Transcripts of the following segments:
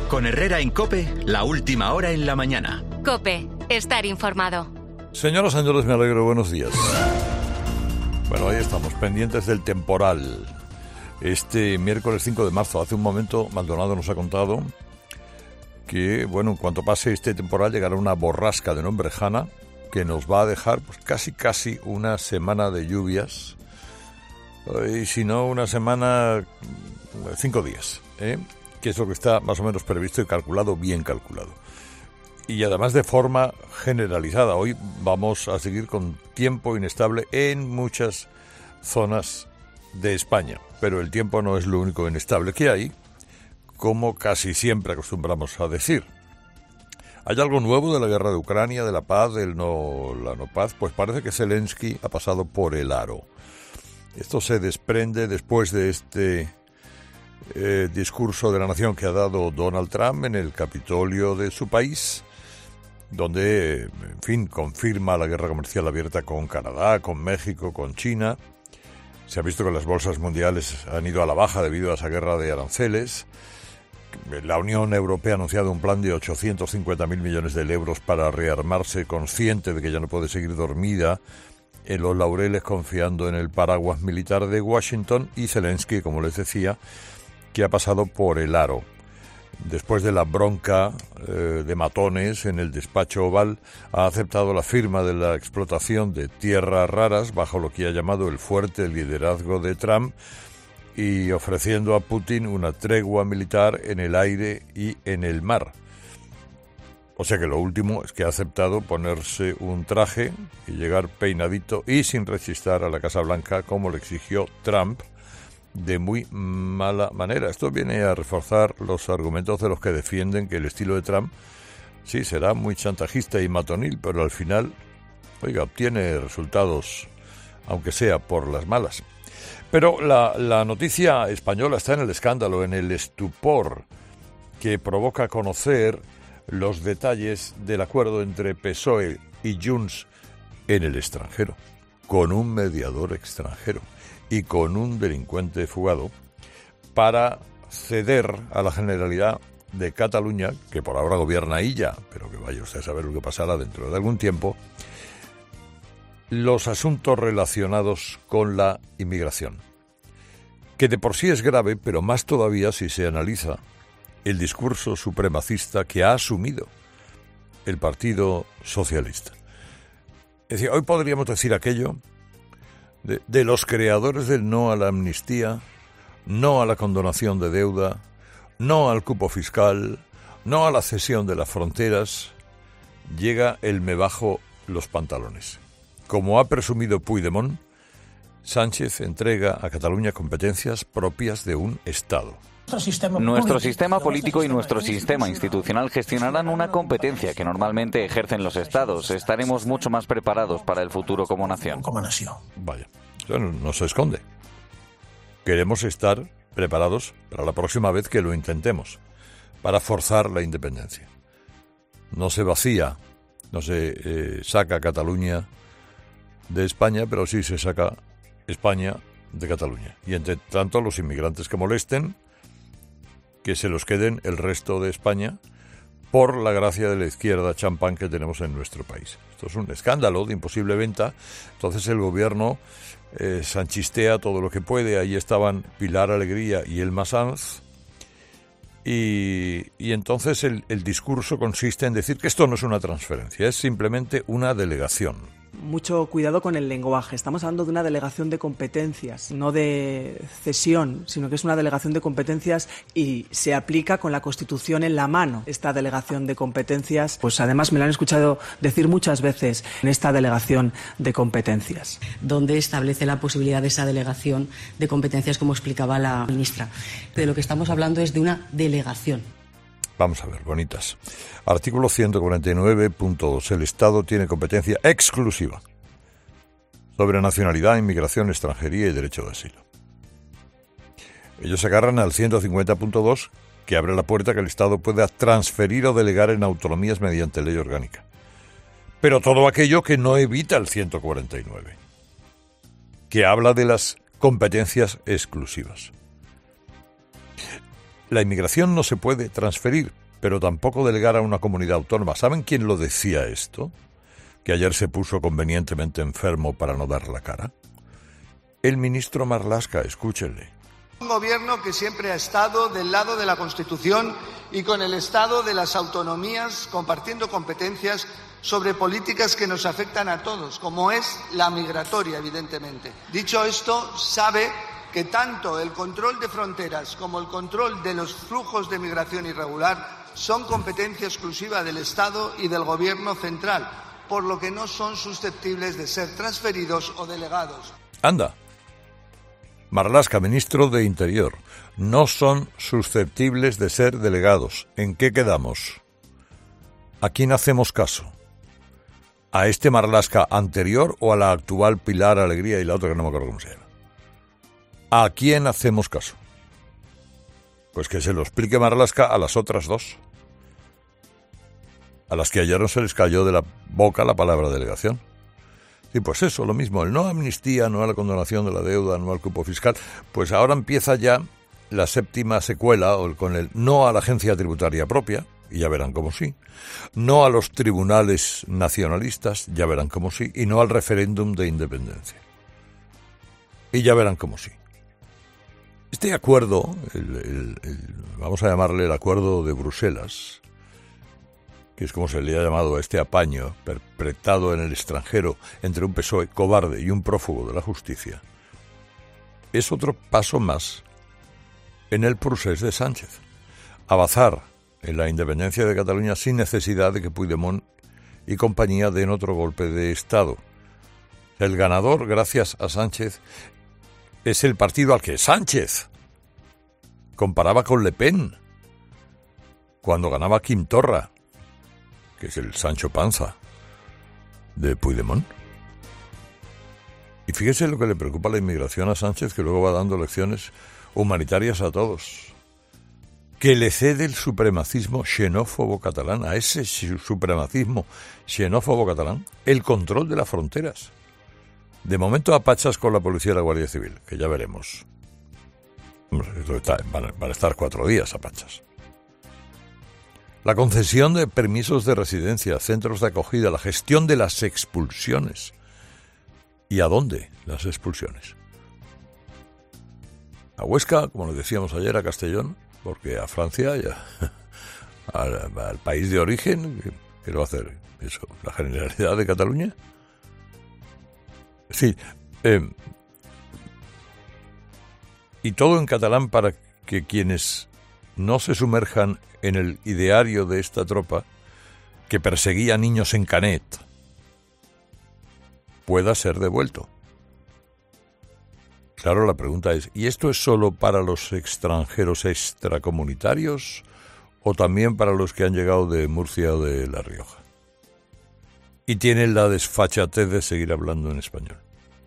Con Herrera en COPE, la última hora en la mañana. COPE, estar informado. Señoras y señores, me alegro, buenos días. Bueno, ahí estamos, pendientes del temporal. Este miércoles 5 de marzo, hace un momento, Maldonado nos ha contado que, bueno, en cuanto pase este temporal llegará una borrasca de nombre Hanna que nos va a dejar pues, casi una semana de lluvias. Y si no, una semana, 5 días, que es lo que está más o menos previsto y calculado, bien calculado. Y además de forma generalizada. Hoy vamos a seguir con tiempo inestable en muchas zonas de España. Pero el tiempo no es lo único inestable que hay, como casi siempre acostumbramos a decir. ¿Hay algo nuevo de la guerra de Ucrania, de la paz, la no paz? Pues parece que Zelensky ha pasado por el aro. Esto se desprende después de este discurso de la nación que ha dado Donald Trump en el Capitolio de su país, donde, en fin, confirma la guerra comercial abierta con Canadá, con México, con China. Se ha visto que las bolsas mundiales han ido a la baja debido a esa guerra de aranceles. La Unión Europea ha anunciado un plan de 850.000 millones de euros para rearmarse, consciente de que ya no puede seguir dormida en los laureles confiando en el paraguas militar de Washington, y Zelensky, como les decía, que ha pasado por el aro. Después de la bronca de matones en el despacho Oval, ha aceptado la firma de la explotación de tierras raras bajo lo que ha llamado el fuerte liderazgo de Trump y ofreciendo a Putin una tregua militar en el aire y en el mar. O sea que lo último es que ha aceptado ponerse un traje y llegar peinadito y sin rechistar a la Casa Blanca como le exigió Trump, de muy mala manera. Esto viene a reforzar los argumentos de los que defienden que el estilo de Trump sí será muy chantajista y matonil, pero al final, obtiene resultados, aunque sea por las malas. Pero la noticia española está en el escándalo, en el estupor que provoca conocer los detalles del acuerdo entre PSOE y Junts en el extranjero, con un mediador extranjero y con un delincuente fugado, para ceder a la Generalidad de Cataluña, que por ahora gobierna ella, pero que vaya usted a saber lo que pasará dentro de algún tiempo, los asuntos relacionados con la inmigración, que de por sí es grave, pero más todavía si se analiza el discurso supremacista que ha asumido el Partido Socialista. Es decir, hoy podríamos decir aquello de los creadores del no a la amnistía, no a la condonación de deuda, no al cupo fiscal, no a la cesión de las fronteras, llega el me bajo los pantalones. Como ha presumido Puigdemont, Sánchez entrega a Cataluña competencias propias de un Estado. Nuestro sistema político y nuestro sistema institucional gestionarán una competencia que normalmente ejercen los Estados. Estaremos mucho más preparados para el futuro como nación. Vaya, eso no se esconde. Queremos estar preparados para la próxima vez que lo intentemos, para forzar la independencia. No se vacía, no se saca Cataluña de España, pero sí se saca España de Cataluña. Y entre tanto, los inmigrantes que molesten, que se los queden el resto de España, por la gracia de la izquierda champán que tenemos en nuestro país. Esto es un escándalo de imposible venta. Entonces el gobierno sanchistea todo lo que puede. Ahí estaban Pilar Alegría y Elma Sanz. Y entonces el discurso consiste en decir que esto no es una transferencia, es simplemente una delegación. Mucho cuidado con el lenguaje. Estamos hablando de una delegación de competencias, no de cesión, sino que es una delegación de competencias y se aplica con la Constitución en la mano. Esta delegación de competencias, pues además me lo han escuchado decir muchas veces en esta delegación de competencias. Donde establece la posibilidad de esa delegación de competencias, como explicaba la ministra. De lo que estamos hablando es de una delegación. Vamos a ver, bonitas. Artículo 149.2. El Estado tiene competencia exclusiva sobre nacionalidad, inmigración, extranjería y derecho de asilo. Ellos se agarran al 150.2, que abre la puerta a que el Estado pueda transferir o delegar en autonomías mediante ley orgánica. Pero todo aquello que no evita el 149, que habla de las competencias exclusivas. La inmigración no se puede transferir, pero tampoco delegar a una comunidad autónoma. ¿Saben quién lo decía esto? Que ayer se puso convenientemente enfermo para no dar la cara. El ministro Marlaska, escúchenle. Un gobierno que siempre ha estado del lado de la Constitución y con el Estado de las autonomías, compartiendo competencias sobre políticas que nos afectan a todos, como es la migratoria, evidentemente. Dicho esto, sabe que tanto el control de fronteras como el control de los flujos de migración irregular son competencia exclusiva del Estado y del Gobierno central, por lo que no son susceptibles de ser transferidos o delegados. Anda. Marlaska, ministro de Interior, no son susceptibles de ser delegados. ¿En qué quedamos? ¿A quién hacemos caso? ¿A este Marlaska anterior o a la actual Pilar Alegría y la otra que no me acuerdo cómo se llama? ¿A quién hacemos caso? Pues que se lo explique Marlaska a las otras dos, a las que ayer no se les cayó de la boca la palabra delegación. Y pues eso, lo mismo, el no a amnistía, no a la condonación de la deuda, no al cupo fiscal, pues ahora empieza ya la séptima secuela con el no a la agencia tributaria propia, y ya verán cómo sí, no a los tribunales nacionalistas, ya verán cómo sí, y no al referéndum de independencia. Y ya verán cómo sí. Este acuerdo, vamos a llamarle el acuerdo de Bruselas, que es como se le ha llamado a este apaño perpetrado en el extranjero entre un PSOE cobarde y un prófugo de la justicia, es otro paso más en el procés de Sánchez. Avanzar en la independencia de Cataluña sin necesidad de que Puigdemont y compañía den otro golpe de Estado. El ganador, gracias a Sánchez, es el partido al que Sánchez comparaba con Le Pen cuando ganaba Quim Torra, que es el Sancho Panza de Puigdemont. Y fíjese lo que le preocupa a la inmigración a Sánchez, que luego va dando lecciones humanitarias a todos. Que le cede el supremacismo xenófobo catalán, a ese supremacismo xenófobo catalán, el control de las fronteras. De momento a pachas con la policía y la Guardia Civil, que ya veremos. Van a estar 4 días a pachas. La concesión de permisos de residencia, centros de acogida, la gestión de las expulsiones. ¿Y a dónde las expulsiones? A Huesca, como les decíamos ayer, a Castellón, porque a Francia, ya, al país de origen, ¿qué lo va a hacer? ¿Eso? ¿La Generalidad de Cataluña? Sí. Y todo en catalán para que quienes no se sumerjan en el ideario de esta tropa que perseguía niños en Canet pueda ser devuelto. Claro, la pregunta es, ¿y esto es solo para los extranjeros extracomunitarios o también para los que han llegado de Murcia o de La Rioja? Y tienen la desfachatez de seguir hablando en español.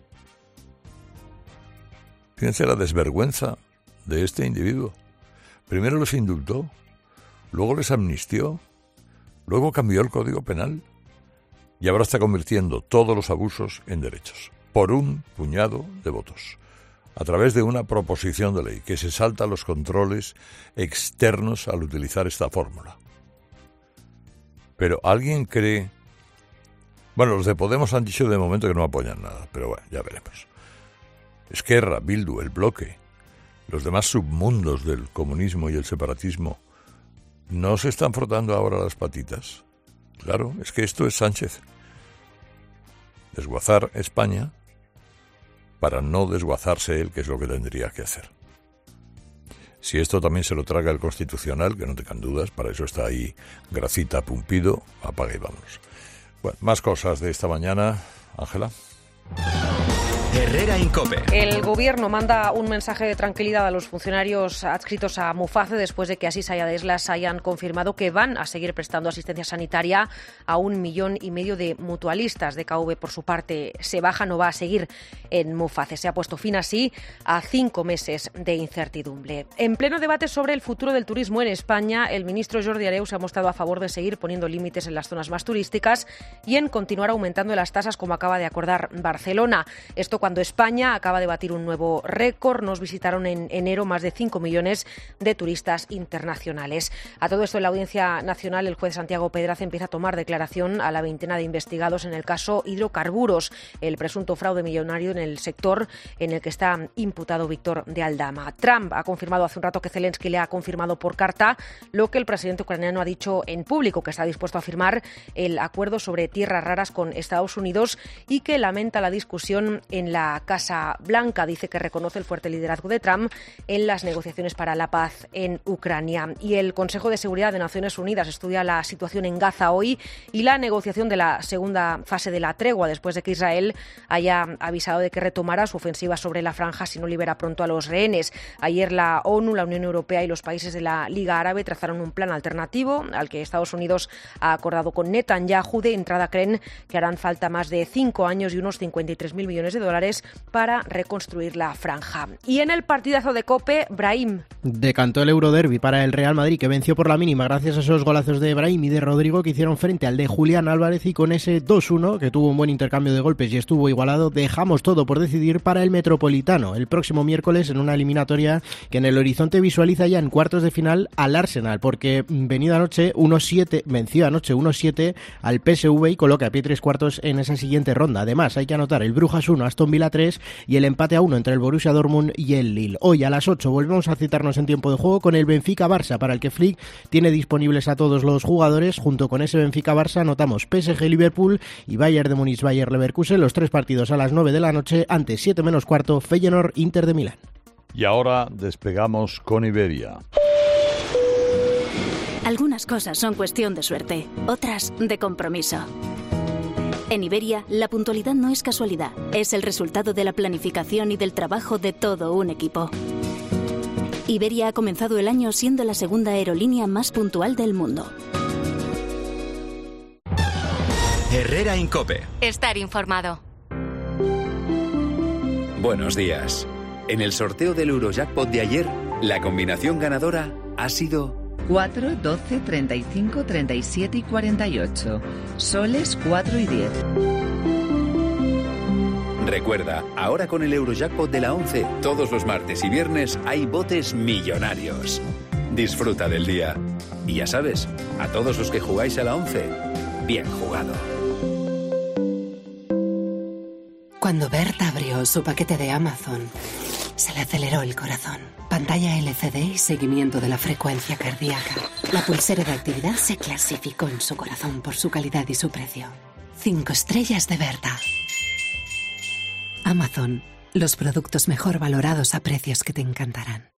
Fíjense la desvergüenza de este individuo. Primero los indultó, luego les amnistió, luego cambió el Código Penal y ahora está convirtiendo todos los abusos en derechos, por un puñado de votos, a través de una proposición de ley que se salta los controles externos al utilizar esta fórmula. Pero ¿alguien cree? Bueno, los de Podemos han dicho de momento que no apoyan nada, pero bueno, ya veremos. Esquerra, Bildu, el Bloque, los demás submundos del comunismo y el separatismo, ¿no se están frotando ahora las patitas? Claro, es que esto es Sánchez. Desguazar España para no desguazarse él, que es lo que tendría que hacer. Si esto también se lo traga el Constitucional, que no tengan dudas, para eso está ahí Gracita Pumpido, apaga y vámonos. Bueno, más cosas de esta mañana, Ángela. Herrera Incope. El gobierno manda un mensaje de tranquilidad a los funcionarios adscritos a Muface después de que Asís Ayadeslas hayan confirmado que van a seguir prestando asistencia sanitaria a 1,5 millones de mutualistas. DKV, por su parte, se baja, no va a seguir en Muface. Se ha puesto fin así a 5 meses de incertidumbre. En pleno debate sobre el futuro del turismo en España, el ministro Jordi Hereu se ha mostrado a favor de seguir poniendo límites en las zonas más turísticas y en continuar aumentando las tasas, como acaba de acordar Barcelona. Esto cuando España acaba de batir un nuevo récord. Nos visitaron en enero más de 5 millones de turistas internacionales. A todo esto, en la Audiencia Nacional, el juez Santiago Pedraz empieza a tomar declaración a la veintena de investigados en el caso Hidrocarburos, el presunto fraude millonario en el sector en el que está imputado Víctor de Aldama. Trump ha confirmado hace un rato que Zelensky le ha confirmado por carta lo que el presidente ucraniano ha dicho en público, que está dispuesto a firmar el acuerdo sobre tierras raras con Estados Unidos y que lamenta la discusión en la Casa Blanca. Dice que reconoce el fuerte liderazgo de Trump en las negociaciones para la paz en Ucrania. Y el Consejo de Seguridad de Naciones Unidas estudia la situación en Gaza hoy y la negociación de la segunda fase de la tregua, después de que Israel haya avisado de que retomará su ofensiva sobre la franja si no libera pronto a los rehenes. Ayer la ONU, la Unión Europea y los países de la Liga Árabe trazaron un plan alternativo al que Estados Unidos ha acordado con Netanyahu. De entrada creen que harán falta más de 5 años y unos 53.000 millones de dólares para reconstruir la franja. Y en el partidazo de COPE, Brahim. Decantó el Euroderby para el Real Madrid, que venció por la mínima gracias a esos golazos de Brahim y de Rodrigo que hicieron frente al de Julián Álvarez, y con ese 2-1, que tuvo un buen intercambio de golpes y estuvo igualado, dejamos todo por decidir para el Metropolitano el próximo miércoles en una eliminatoria que en el horizonte visualiza ya en cuartos de final al Arsenal, porque venció anoche 1-7 al PSV y coloca a pie 3/4 en esa siguiente ronda. Además, hay que anotar el Brujas 1, Aston Villa 3 y el empate a 1 entre el Borussia Dortmund y el Lille. Hoy a las 8 volvemos a citarnos en tiempo de juego con el Benfica-Barça, para el que Flick tiene disponibles a todos los jugadores. Junto con ese Benfica-Barça anotamos PSG-Liverpool y Bayern de Múnich-Bayer Leverkusen, los 3 partidos a las 9 de la noche, antes 7 menos cuarto, Feyenoord-Inter de Milán. Y ahora despegamos con Iberia. Algunas cosas son cuestión de suerte, otras de compromiso. En Iberia, la puntualidad no es casualidad, es el resultado de la planificación y del trabajo de todo un equipo. Iberia ha comenzado el año siendo la segunda aerolínea más puntual del mundo. Herrera Incope. Estar informado. Buenos días. En el sorteo del Eurojackpot de ayer, la combinación ganadora ha sido 4, 12, 35, 37 y 48. Soles 4 y 10. Recuerda, ahora con el Eurojackpot de la 11, todos los martes y viernes hay botes millonarios. Disfruta del día. Y ya sabes, a todos los que jugáis a la 11, bien jugado. Cuando Berta abrió su paquete de Amazon, se le aceleró el corazón. Pantalla LCD y seguimiento de la frecuencia cardíaca. La pulsera de actividad se clasificó en su corazón por su calidad y su precio. 5 estrellas de Berta. Amazon, los productos mejor valorados a precios que te encantarán.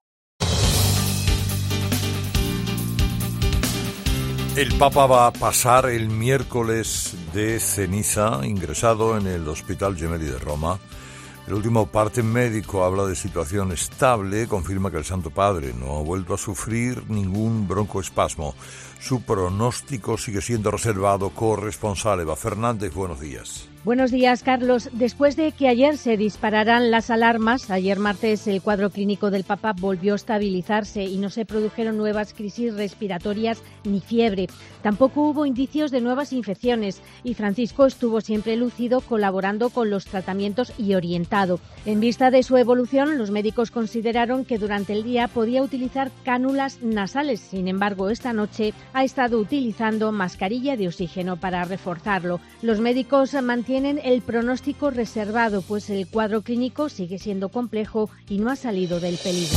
El Papa va a pasar el miércoles de ceniza, ingresado en el Hospital Gemelli de Roma. El último parte médico habla de situación estable, confirma que el Santo Padre no ha vuelto a sufrir ningún broncoespasmo. Su pronóstico sigue siendo reservado. Corresponsal Eva Fernández, buenos días. Buenos días, Carlos. Después de que ayer se dispararan las alarmas, ayer martes el cuadro clínico del Papa volvió a estabilizarse y no se produjeron nuevas crisis respiratorias ni fiebre. Tampoco hubo indicios de nuevas infecciones y Francisco estuvo siempre lúcido, colaborando con los tratamientos y orientado. En vista de su evolución, los médicos consideraron que durante el día podía utilizar cánulas nasales. Sin embargo, esta noche ha estado utilizando mascarilla de oxígeno para reforzarlo. Los médicos mantienen el pronóstico reservado, pues el cuadro clínico sigue siendo complejo y no ha salido del peligro.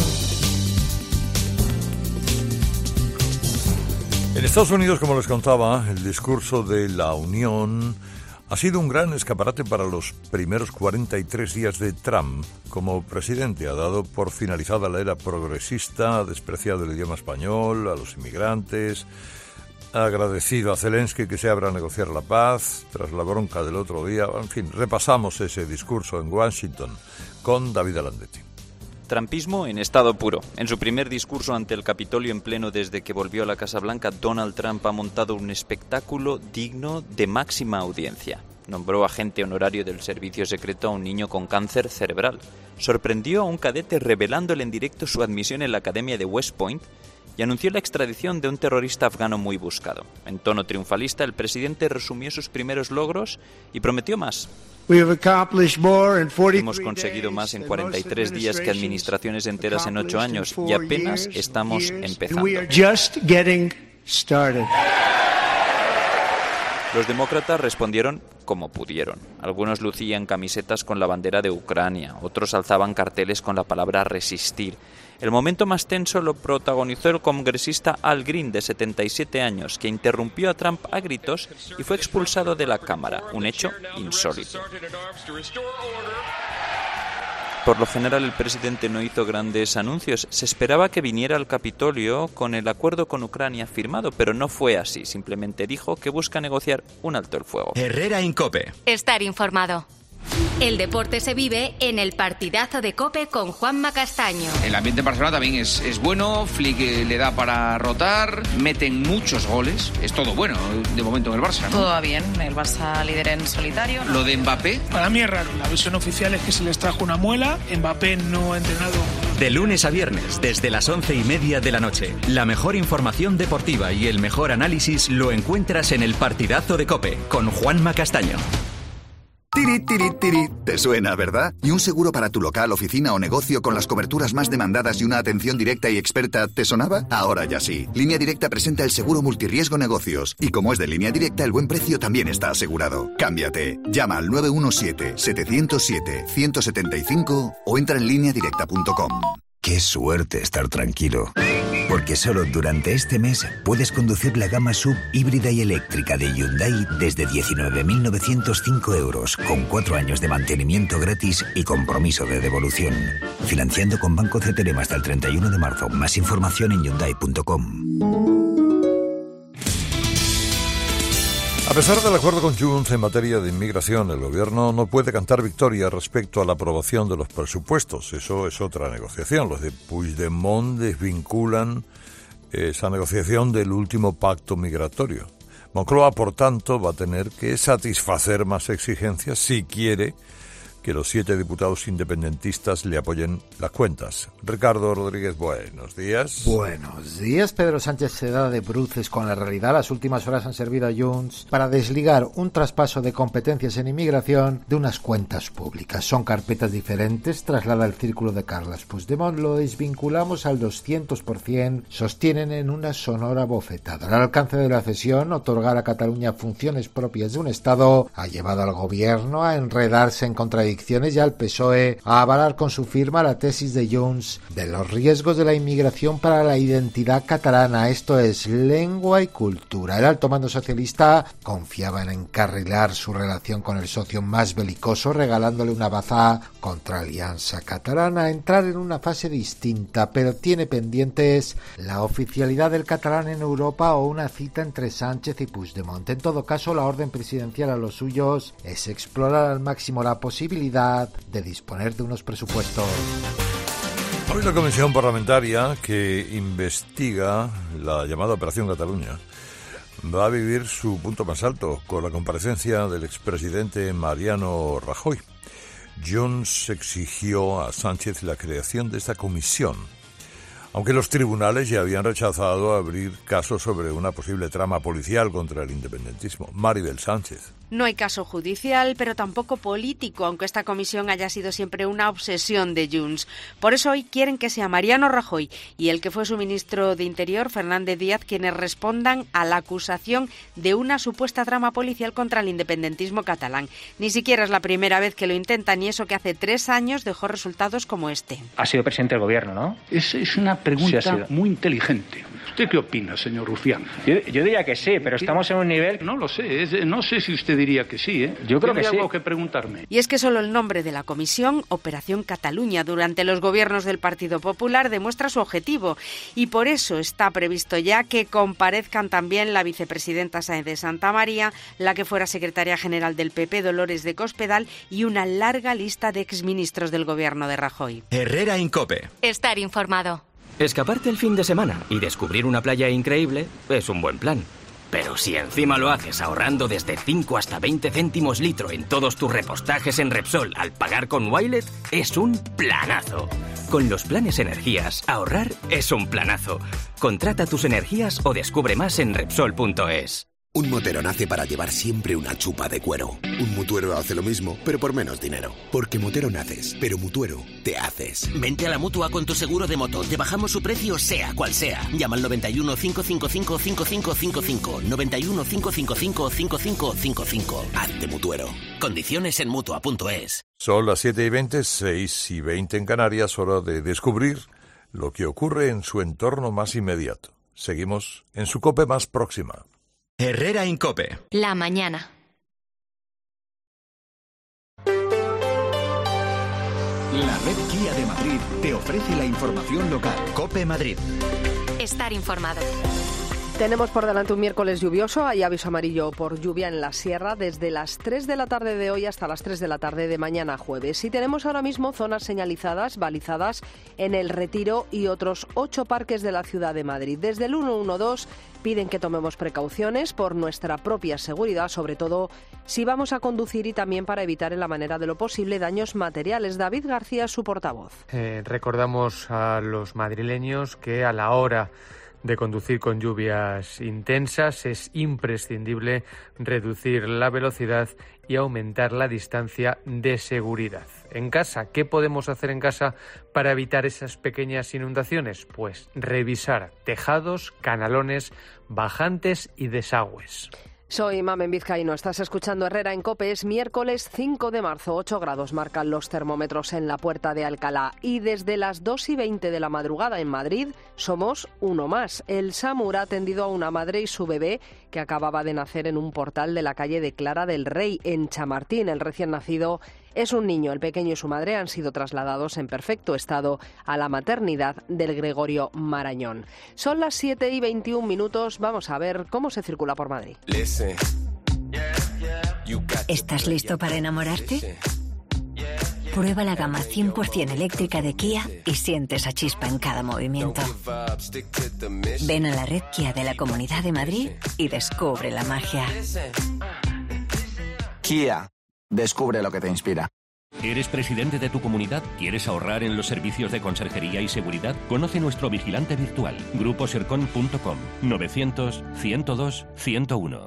En Estados Unidos, como les contaba, el discurso de la Unión ha sido un gran escaparate para los primeros 43 días de Trump como presidente. Ha dado por finalizada la era progresista, ha despreciado el idioma español, a los inmigrantes, ha agradecido a Zelensky que se abra a negociar la paz tras la bronca del otro día. En fin, repasamos ese discurso en Washington con David Alandetti. Trumpismo en estado puro. En su primer discurso ante el Capitolio en pleno desde que volvió a la Casa Blanca, Donald Trump ha montado un espectáculo digno de máxima audiencia. Nombró agente honorario del servicio secreto a un niño con cáncer cerebral. Sorprendió a un cadete revelándole en directo su admisión en la Academia de West Point y anunció la extradición de un terrorista afgano muy buscado. En tono triunfalista, el presidente resumió sus primeros logros y prometió más. Hemos conseguido más en 43 días que administraciones enteras en 8 años y apenas estamos empezando. Los demócratas respondieron como pudieron. Algunos lucían camisetas con la bandera de Ucrania, otros alzaban carteles con la palabra resistir. El momento más tenso lo protagonizó el congresista Al Green, de 77 años, que interrumpió a Trump a gritos y fue expulsado de la Cámara, un hecho insólito. Por lo general, el presidente no hizo grandes anuncios. Se esperaba que viniera al Capitolio con el acuerdo con Ucrania firmado, pero no fue así. Simplemente dijo que busca negociar un alto el fuego. Herrera en COPE. Estar informado. El deporte se vive en el partidazo de COPE con Juanma Castaño. El ambiente en Barcelona también es bueno, Flick le da para rotar, meten muchos goles, es todo bueno de momento en el Barça, ¿no? Todo va bien, el Barça líder en solitario. Lo de Mbappé. Para mí es raro, la versión oficial es que se les trajo una muela, Mbappé no ha entrenado. De lunes a viernes, desde las 11:30 de la noche, la mejor información deportiva y el mejor análisis lo encuentras en el partidazo de COPE con Juanma Castaño. Tiri, tiri, tiri. ¿Te suena, verdad? ¿Y un seguro para tu local, oficina o negocio con las coberturas más demandadas y una atención directa y experta te sonaba? Ahora ya sí. Línea Directa presenta el seguro multirriesgo negocios. Y como es de Línea Directa, el buen precio también está asegurado. Cámbiate. Llama al 917-707-175 o entra en lineadirecta.com. Qué suerte estar tranquilo. Porque solo durante este mes puedes conducir la gama SUV híbrida y eléctrica de Hyundai desde 19.905 euros, con 4 años de mantenimiento gratis y compromiso de devolución. Financiando con Banco CTLM hasta el 31 de marzo. Más información en Hyundai.com. A pesar del acuerdo con Junts en materia de inmigración, el gobierno no puede cantar victoria respecto a la aprobación de los presupuestos. Eso es otra negociación. Los de Puigdemont desvinculan esa negociación del último pacto migratorio. Moncloa, por tanto, va a tener que satisfacer más exigencias si quiere que los 7 diputados independentistas le apoyen las cuentas. Ricardo Rodríguez, buenos días. Buenos días. Pedro Sánchez se da de bruces con la realidad. Las últimas horas han servido a Junts para desligar un traspaso de competencias en inmigración de unas cuentas públicas. Son carpetas diferentes, traslada el círculo de Carles Puigdemont, lo desvinculamos al 200%, sostienen en una sonora bofetada. El alcance de la cesión, otorgar a Cataluña funciones propias de un Estado, ha llevado al gobierno a enredarse en contradicciones y al PSOE a avalar con su firma la tesis de Junts de los riesgos de la inmigración para la identidad catalana, esto es, lengua y cultura. El alto mando socialista confiaba en encarrilar su relación con el socio más belicoso, regalándole una baza contra Alianza Catalana, entrar en una fase distinta, pero tiene pendientes la oficialidad del catalán en Europa o una cita entre Sánchez y Puigdemont. En todo caso, la orden presidencial a los suyos es explorar al máximo la posibilidad de disponer de unos presupuestos. Hoy la Comisión Parlamentaria que investiga la llamada Operación Cataluña va a vivir su punto más alto con la comparecencia del expresidente Mariano Rajoy. Junts exigió a Sánchez la creación de esta comisión, aunque los tribunales ya habían rechazado abrir casos sobre una posible trama policial contra el independentismo. Maribel Sánchez. No hay caso judicial, pero tampoco político, aunque esta comisión haya sido siempre una obsesión de Junts. Por eso hoy quieren que sea Mariano Rajoy y el que fue su ministro de Interior, Fernández Díaz, quienes respondan a la acusación de una supuesta trama policial contra el independentismo catalán. Ni siquiera es la primera vez que lo intentan, y eso que hace 3 años dejó resultados como este. Ha sido presidente del gobierno, ¿no? Es una pregunta muy inteligente. ¿Usted qué opina, señor Rufián? Yo diría que sí, pero estamos en un nivel... No lo sé, no sé si usted diría que sí, ¿eh? Yo creo que sí. Tiene algo que preguntarme. Y es que solo el nombre de la comisión, Operación Cataluña, durante los gobiernos del Partido Popular demuestra su objetivo, y por eso está previsto ya que comparezcan también la vicepresidenta Sáenz de Santamaría, la que fuera secretaria general del PP, Dolores de Cospedal, y una larga lista de exministros del gobierno de Rajoy. Herrera en COPE. Estar informado. Escaparte el fin de semana y descubrir una playa increíble es un buen plan. Pero si encima lo haces ahorrando desde 5 hasta 20 céntimos litro en todos tus repostajes en Repsol al pagar con Wilet, es un planazo. Con los planes Energías, ahorrar es un planazo. Contrata tus energías o descubre más en Repsol.es. Un motero nace para llevar siempre una chupa de cuero. Un mutuero hace lo mismo, pero por menos dinero. Porque motero naces, pero mutuero te haces. Vente a la Mutua con tu seguro de moto. Te bajamos su precio sea cual sea. Llama al 91 555 5555. 91 555 5555. Hazte mutuero. Condiciones en Mutua.es. Son las 7:20, 6:20 en Canarias, hora de descubrir lo que ocurre en su entorno más inmediato. Seguimos en su COPE más próxima. Herrera Incope. La mañana. La red Kia de Madrid te ofrece la información local. COPE Madrid. Estar informado. Tenemos por delante un miércoles lluvioso, hay aviso amarillo por lluvia en la sierra desde las 3 de la tarde de hoy hasta las 3 de la tarde de mañana jueves. Y tenemos ahora mismo zonas señalizadas, balizadas en El Retiro y otros 8 parques de la ciudad de Madrid. Desde el 112 piden que tomemos precauciones por nuestra propia seguridad, sobre todo si vamos a conducir y también para evitar en la manera de lo posible daños materiales. David García, su portavoz. Recordamos a los madrileños que a la hora de conducir con lluvias intensas es imprescindible reducir la velocidad y aumentar la distancia de seguridad. En casa, ¿qué podemos hacer en casa para evitar esas pequeñas inundaciones? Pues revisar tejados, canalones, bajantes y desagües. Soy Mamen Vizcaíno, estás escuchando Herrera en COPE. Es miércoles 5 de marzo, 8 grados marcan los termómetros en la Puerta de Alcalá. Y desde las 2:20 de la madrugada en Madrid somos uno más. El SAMUR ha atendido a una madre y su bebé que acababa de nacer en un portal de la calle de Clara del Rey, en Chamartín. El recién nacido es un niño. El pequeño y su madre han sido trasladados en perfecto estado a la maternidad del Gregorio Marañón. Son las 7:21. Vamos a ver cómo se circula por Madrid. ¿Estás listo para enamorarte? Prueba la gama 100% eléctrica de Kia y siente esa chispa en cada movimiento. Ven a la red Kia de la Comunidad de Madrid y descubre la magia. Kia. Descubre lo que te inspira. ¿Eres presidente de tu comunidad? ¿Quieres ahorrar en los servicios de conserjería y seguridad? Conoce nuestro vigilante virtual. gruposercon.com 900 102 101.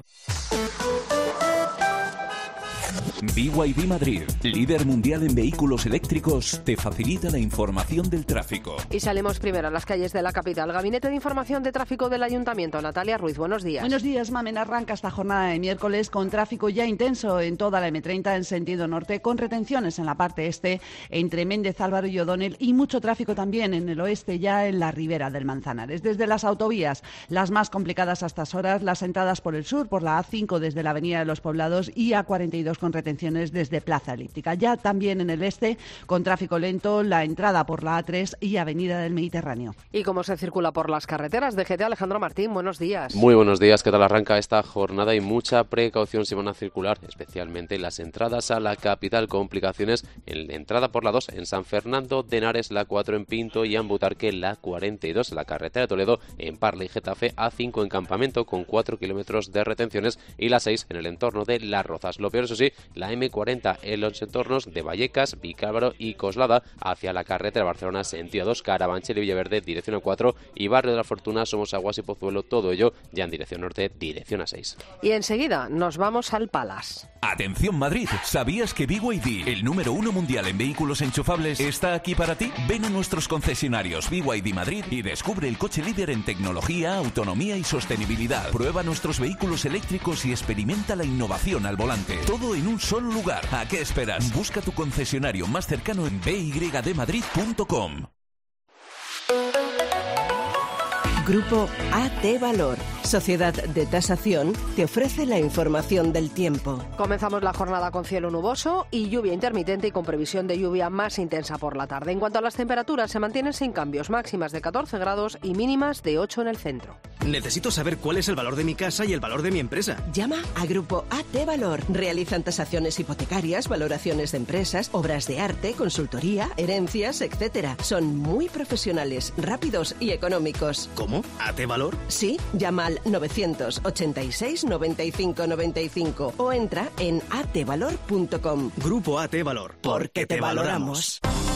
BYD Madrid, líder mundial en vehículos eléctricos, te facilita la información del tráfico. Y salimos primero a las calles de la capital. Gabinete de Información de Tráfico del Ayuntamiento. Natalia Ruiz, buenos días. Buenos días, Mamen. Arranca esta jornada de miércoles con tráfico ya intenso en toda la M30 en sentido norte, con retenciones en la parte este entre Méndez Álvaro y O'Donnell y mucho tráfico también en el oeste, ya en la ribera del Manzanares. Desde las autovías, las más complicadas a estas horas, las entradas por el sur, por la A5 desde la Avenida de los Poblados y A42 con retenciones desde Plaza Elíptica. Ya también en el este, con tráfico lento, la entrada por la A3 y Avenida del Mediterráneo. ¿Y cómo se circula por las carreteras? DGT, Alejandro Martín, buenos días. Muy buenos días, ¿qué tal arranca esta jornada? Y mucha precaución si van a circular, especialmente las entradas a la capital. Complicaciones en la entrada por la 2 en San Fernando de Henares, la 4 en Pinto y en Butarque, la 42. La carretera de Toledo en Parla y Getafe, A5 en Campamento con 4 kilómetros de retenciones y la 6 en el entorno de Las Rozas. Lo peor, eso sí, la M40 en los entornos de Vallecas, Vicálvaro y Coslada hacia la carretera Barcelona sentido 2, Carabanchel y Villaverde dirección A4 y Barrio de la Fortuna, Somosaguas y Pozuelo, todo ello ya en dirección norte, dirección A6. Y enseguida nos vamos al Palace. Atención Madrid, ¿sabías que BYD, el número 1 mundial en vehículos enchufables, está aquí para ti? Ven a nuestros concesionarios BYD Madrid y descubre el coche líder en tecnología, autonomía y sostenibilidad. Prueba nuestros vehículos eléctricos y experimenta la innovación al volante. Todo en un solo lugar. ¿A qué esperas? Busca tu concesionario más cercano en bydmadrid.com. Grupo AT Valor, sociedad de tasación, te ofrece la información del tiempo. Comenzamos la jornada con cielo nuboso y lluvia intermitente y con previsión de lluvia más intensa por la tarde. En cuanto a las temperaturas, se mantienen sin cambios, máximas de 14 grados y mínimas de 8 en el centro. Necesito saber cuál es el valor de mi casa y el valor de mi empresa. Llama a Grupo AT Valor. Realizan tasaciones hipotecarias, valoraciones de empresas, obras de arte, consultoría, herencias, etc. Son muy profesionales, rápidos y económicos. ¿Cómo? ¿AT Valor? Sí, llama al 986 95 95 o entra en atvalor.com. Grupo AT Valor. Porque te valoramos.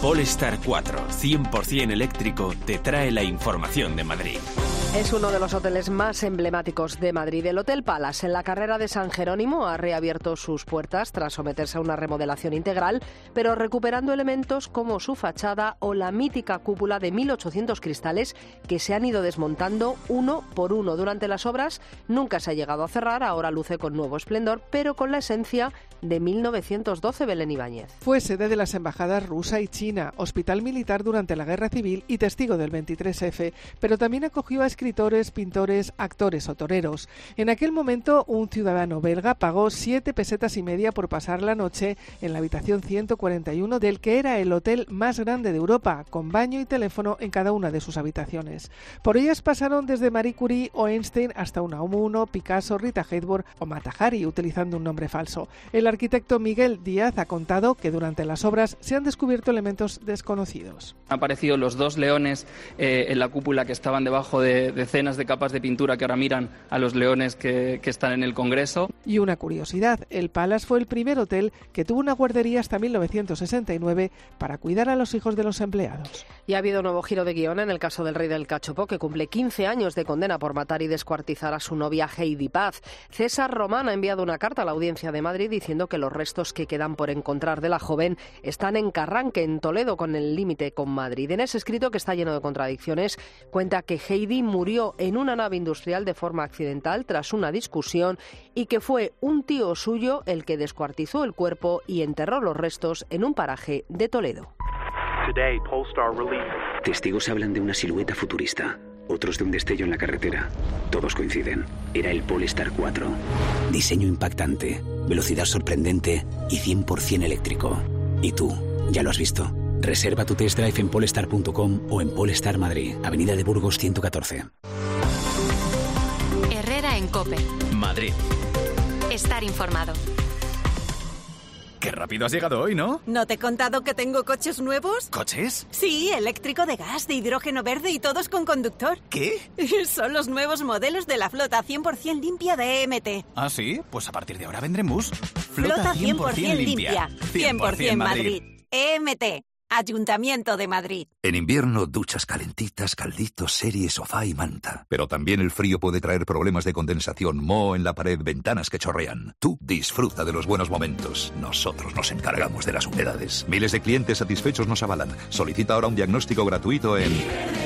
Polestar 4, 100% eléctrico, te trae la información de Madrid. Es uno de los hoteles más emblemáticos de Madrid. El Hotel Palace, en la carrera de San Jerónimo, ha reabierto sus puertas tras someterse a una remodelación integral, pero recuperando elementos como su fachada o la mítica cúpula de 1.800 cristales que se han ido desmontando uno por uno. Durante las obras nunca se ha llegado a cerrar, ahora luce con nuevo esplendor, pero con la esencia de 1912, Belén Ibáñez. Fue sede de las embajadas rusa y china, hospital militar durante la Guerra Civil y testigo del 23F, pero también acogió a escritores, pintores, actores o toreros. En aquel momento, un ciudadano belga pagó 7,5 pesetas por pasar la noche en la habitación 141 del que era el hotel más grande de Europa, con baño y teléfono en cada una de sus habitaciones. Por ellas pasaron desde Marie Curie o Einstein hasta Unamuno, Picasso, Rita Hayworth o Mata Hari, utilizando un nombre falso. El arquitecto Miguel Díaz ha contado que durante las obras se han descubierto elementos desconocidos. Han aparecido los 2 leones en la cúpula que estaban debajo de decenas de capas de pintura que ahora miran a los leones que están en el Congreso. Y una curiosidad, el Palace fue el primer hotel que tuvo una guardería hasta 1969 para cuidar a los hijos de los empleados. Y ha habido nuevo giro de guión en el caso del rey del cachopo, que cumple 15 años de condena por matar y descuartizar a su novia Heidi Paz. César Román ha enviado una carta a la Audiencia de Madrid diciendo que los restos que quedan por encontrar de la joven están en Carranque, en Toledo, con el límite con Madrid. En ese escrito, que está lleno de contradicciones, cuenta que Heidi murió en una nave industrial de forma accidental tras una discusión y que fue un tío suyo el que descuartizó el cuerpo y enterró los restos en un paraje de Toledo. Testigos hablan de una silueta futurista, otros de un destello en la carretera. Todos coinciden. Era el Polestar 4. Diseño impactante, velocidad sorprendente y 100% eléctrico. ¿Y tú? ¿Ya lo has visto? Reserva tu test drive en polestar.com o en Polestar Madrid, Avenida de Burgos 114. Herrera en COPE. Madrid. Estar informado. Qué rápido has llegado hoy, ¿no? ¿No te he contado que tengo coches nuevos? ¿Coches? Sí, eléctrico, de gas, de hidrógeno verde y todos con conductor. ¿Qué? Son los nuevos modelos de la flota 100% limpia de EMT. ¿Ah, sí? Pues a partir de ahora vendremos. Flota 100% limpia. 100% Madrid. EMT. Ayuntamiento de Madrid. En invierno, duchas calentitas, calditos, serie, sofá y manta. Pero también el frío puede traer problemas de condensación, moho en la pared, ventanas que chorrean. Tú disfruta de los buenos momentos. Nosotros nos encargamos de las humedades. Miles de clientes satisfechos nos avalan. Solicita ahora un diagnóstico gratuito en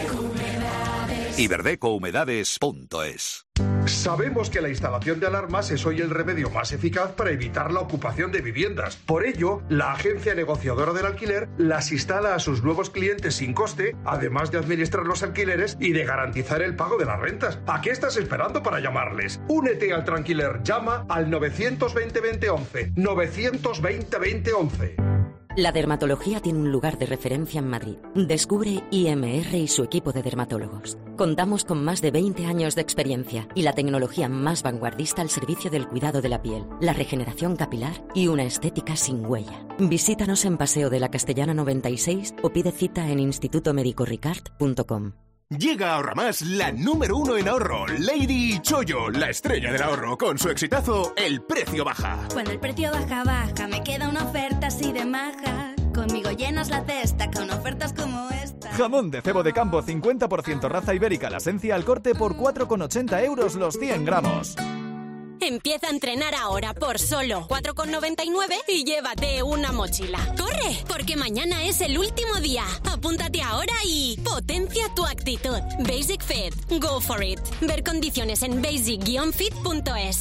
iberdecouhumedades.es. Sabemos que la instalación de alarmas es hoy el remedio más eficaz para evitar la ocupación de viviendas. Por ello, la agencia negociadora del alquiler las instala a sus nuevos clientes sin coste, además de administrar los alquileres y de garantizar el pago de las rentas. ¿A qué estás esperando para llamarles? Únete al Tranquiler. Llama al 920-2011. 920-2011. La dermatología tiene un lugar de referencia en Madrid. Descubre IMR y su equipo de dermatólogos. Contamos con más de 20 años de experiencia y la tecnología más vanguardista al servicio del cuidado de la piel, la regeneración capilar y una estética sin huella. Visítanos en Paseo de la Castellana 96 o pide cita en institutomedicoricard.com. Llega a Ahorramás la número 1 en ahorro, Lady Chollo, la estrella del ahorro, con su exitazo El Precio Baja. Cuando el precio baja, baja, me queda una oferta así de maja. Conmigo llenas la cesta con ofertas como esta. Jamón de cebo de campo 50% raza ibérica, la esencia al corte por 4,80 € los 100 gramos. Empieza a entrenar ahora por solo 4,99 y llévate una mochila. ¡Corre! Porque mañana es el último día. Apúntate ahora y potencia tu actitud. Basic Fit. Go for it. Ver condiciones en basic-fit.es.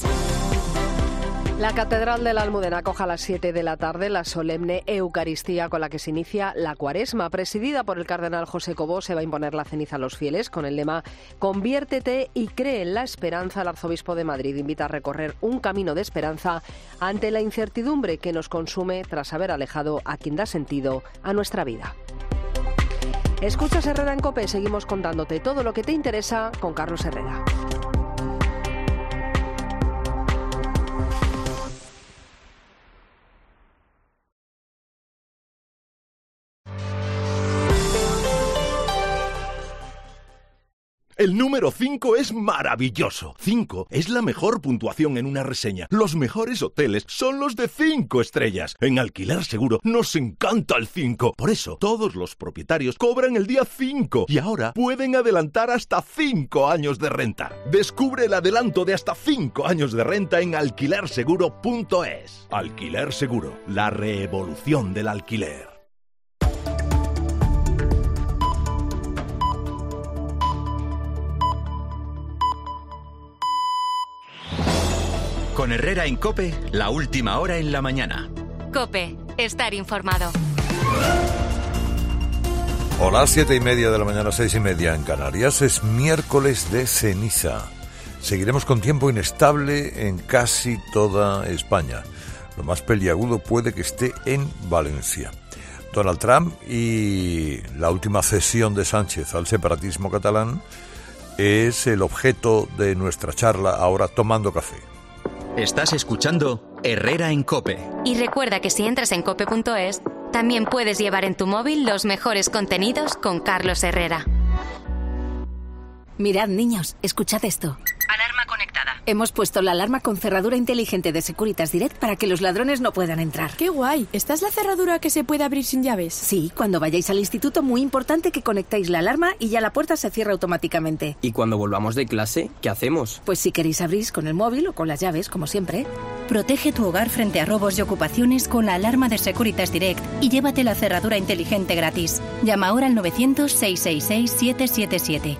La Catedral de la Almudena acoge a las 7 de la tarde la solemne Eucaristía con la que se inicia la Cuaresma. Presidida por el cardenal José Cobó, se va a imponer la ceniza a los fieles con el lema «Conviértete y cree en la esperanza». El arzobispo de Madrid invita a recorrer un camino de esperanza ante la incertidumbre que nos consume tras haber alejado a quien da sentido a nuestra vida. Escuchas Herrera en COPE, seguimos contándote todo lo que te interesa con Carlos Herrera. El El número 5 es maravilloso. 5 es la mejor puntuación en una reseña. Los mejores hoteles son los de 5 estrellas. En Alquiler Seguro nos encanta el 5. Por eso, todos los propietarios cobran el día 5 y ahora pueden adelantar hasta 5 años de renta. Descubre el adelanto de hasta 5 años de renta en alquilerseguro.es. Alquiler Seguro, la revolución del alquiler. Con Herrera en COPE, la última hora en la mañana. COPE, estar informado. Hola, 7:30 de la mañana, 6:30 en Canarias. Es miércoles de ceniza. Seguiremos con tiempo inestable en casi toda España. Lo más peliagudo puede que esté en Valencia. Donald Trump y la última cesión de Sánchez al separatismo catalán es el objeto de nuestra charla ahora tomando café. Estás escuchando Herrera en COPE. Y recuerda que si entras en cope.es, también puedes llevar en tu móvil los mejores contenidos con Carlos Herrera. Mirad, niños, escuchad esto. Alarma conectada. Hemos puesto la alarma con cerradura inteligente de Securitas Direct para que los ladrones no puedan entrar. ¡Qué guay! ¿Esta es la cerradura que se puede abrir sin llaves? Sí, cuando vayáis al instituto, muy importante que conectéis la alarma y ya la puerta se cierra automáticamente. ¿Y cuando volvamos de clase, qué hacemos? Pues si queréis abrís con el móvil o con las llaves, como siempre. Protege tu hogar frente a robos y ocupaciones con la alarma de Securitas Direct y llévate la cerradura inteligente gratis. Llama ahora al 900-666-777.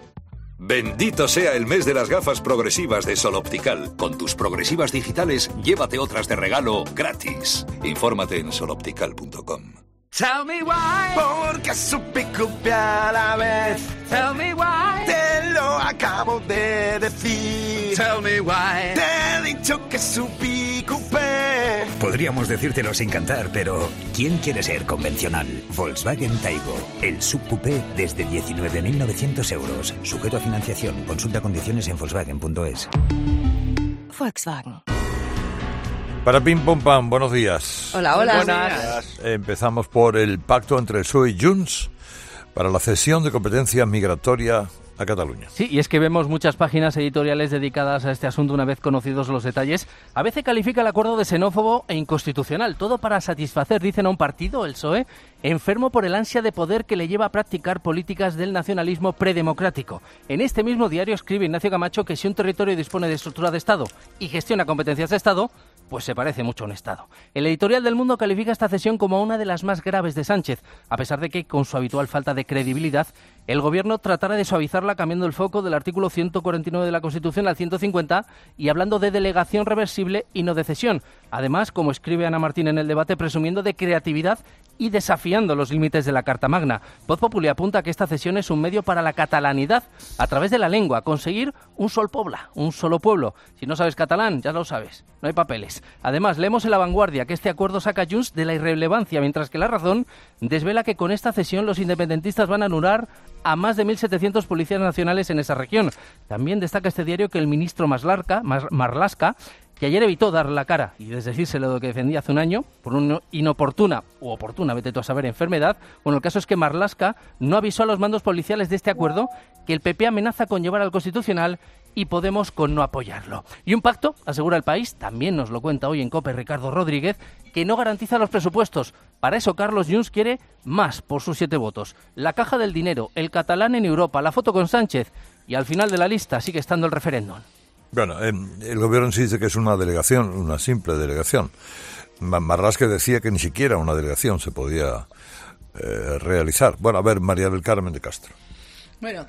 Bendito sea el mes de las gafas progresivas de Sol Optical. Con tus progresivas digitales, llévate otras de regalo gratis. Infórmate en soloptical.com. Tell me why, porque supe copiar a la vez. Tell me why, te lo acabo de decir. Tell me why, te he dicho que supí coupé. Podríamos decírtelo sin cantar, pero ¿quién quiere ser convencional? Volkswagen Taigo, el subcoupé desde 19.900 euros. Sujeto a financiación. Consulta condiciones en volkswagen.es. Volkswagen. Para Pim Pom Pam, buenos días. Hola, hola. Buenas. Empezamos por el pacto entre PSOE y Junts para la cesión de competencia migratoria a Cataluña. Sí, y es que vemos muchas páginas editoriales dedicadas a este asunto una vez conocidos los detalles. A veces califica el acuerdo de xenófobo e inconstitucional, todo para satisfacer, dicen, a un partido, el PSOE, enfermo por el ansia de poder que le lleva a practicar políticas del nacionalismo predemocrático. En este mismo diario escribe Ignacio Camacho que si un territorio dispone de estructura de Estado y gestiona competencias de Estado, pues se parece mucho a un Estado. El editorial del Mundo califica esta cesión como una de las más graves de Sánchez, a pesar de que, con su habitual falta de credibilidad, el Gobierno tratará de suavizarla cambiando el foco del artículo 149 de la Constitución al 150 y hablando de delegación reversible y no de cesión. Además, como escribe Ana Martín en el debate, presumiendo de creatividad y desafiando los límites de la Carta Magna. Voz Populi apunta que esta cesión es un medio para la catalanidad, a través de la lengua, conseguir un sol pobla, un solo pueblo. Si no sabes catalán, ya lo sabes, no hay papeles. Además, leemos en La Vanguardia que este acuerdo saca a Junts de la irrelevancia, mientras que La Razón desvela que con esta cesión los independentistas van a anular a más de 1.700 policías nacionales en esa región. También destaca este diario que el ministro Marlaska, que ayer evitó dar la cara y desdecírselo de lo que defendía hace un año por una inoportuna u oportuna, vete tú a saber, enfermedad. Bueno, el caso es que Marlaska no avisó a los mandos policiales de este acuerdo, que el PP amenaza con llevar al Constitucional y Podemos con no apoyarlo. Y un pacto, asegura El País, también nos lo cuenta hoy en COPE Ricardo Rodríguez, que no garantiza los presupuestos. Para eso Carlos Junts quiere más por sus 7 votos. La caja del dinero, el catalán en Europa, la foto con Sánchez y al final de la lista sigue estando el referéndum. Bueno, el gobierno sí dice que es una delegación, una simple delegación. Marlaska decía que ni siquiera una delegación se podía realizar. Bueno, a ver, María del Carmen de Castro. Bueno,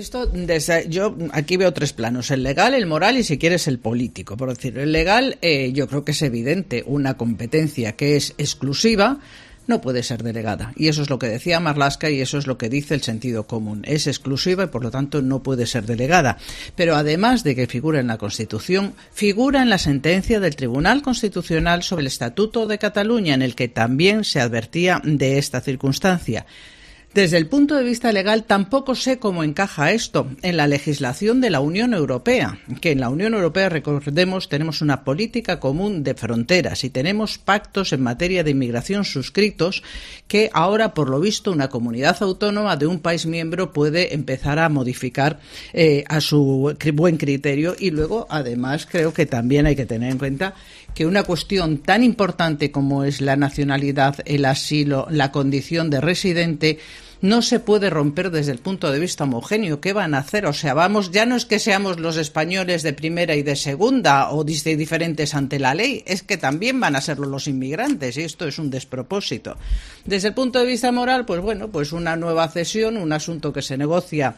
yo aquí veo 3 planos, el legal, el moral y si quieres el político. Por decir, el legal yo creo que es evidente, una competencia que es exclusiva no puede ser delegada. Y eso es lo que decía Marlaska y eso es lo que dice el sentido común. Es exclusiva y por lo tanto no puede ser delegada. Pero además de que figura en la Constitución, figura en la sentencia del Tribunal Constitucional sobre el Estatuto de Cataluña, en el que también se advertía de esta circunstancia. Desde el punto de vista legal, tampoco sé cómo encaja esto en la legislación de la Unión Europea, que en la Unión Europea, recordemos, tenemos una política común de fronteras y tenemos pactos en materia de inmigración suscritos que ahora, por lo visto, una comunidad autónoma de un país miembro puede empezar a modificar a su buen criterio. Y luego, además, creo que también hay que tener en cuenta que una cuestión tan importante como es la nacionalidad, el asilo, la condición de residente, no se puede romper desde el punto de vista homogéneo. ¿Qué van a hacer? O sea, ya no es que seamos los españoles de primera y de segunda o diferentes ante la ley, es que también van a serlo los inmigrantes, y esto es un despropósito. Desde el punto de vista moral, pues bueno, pues una nueva cesión, un asunto que se negocia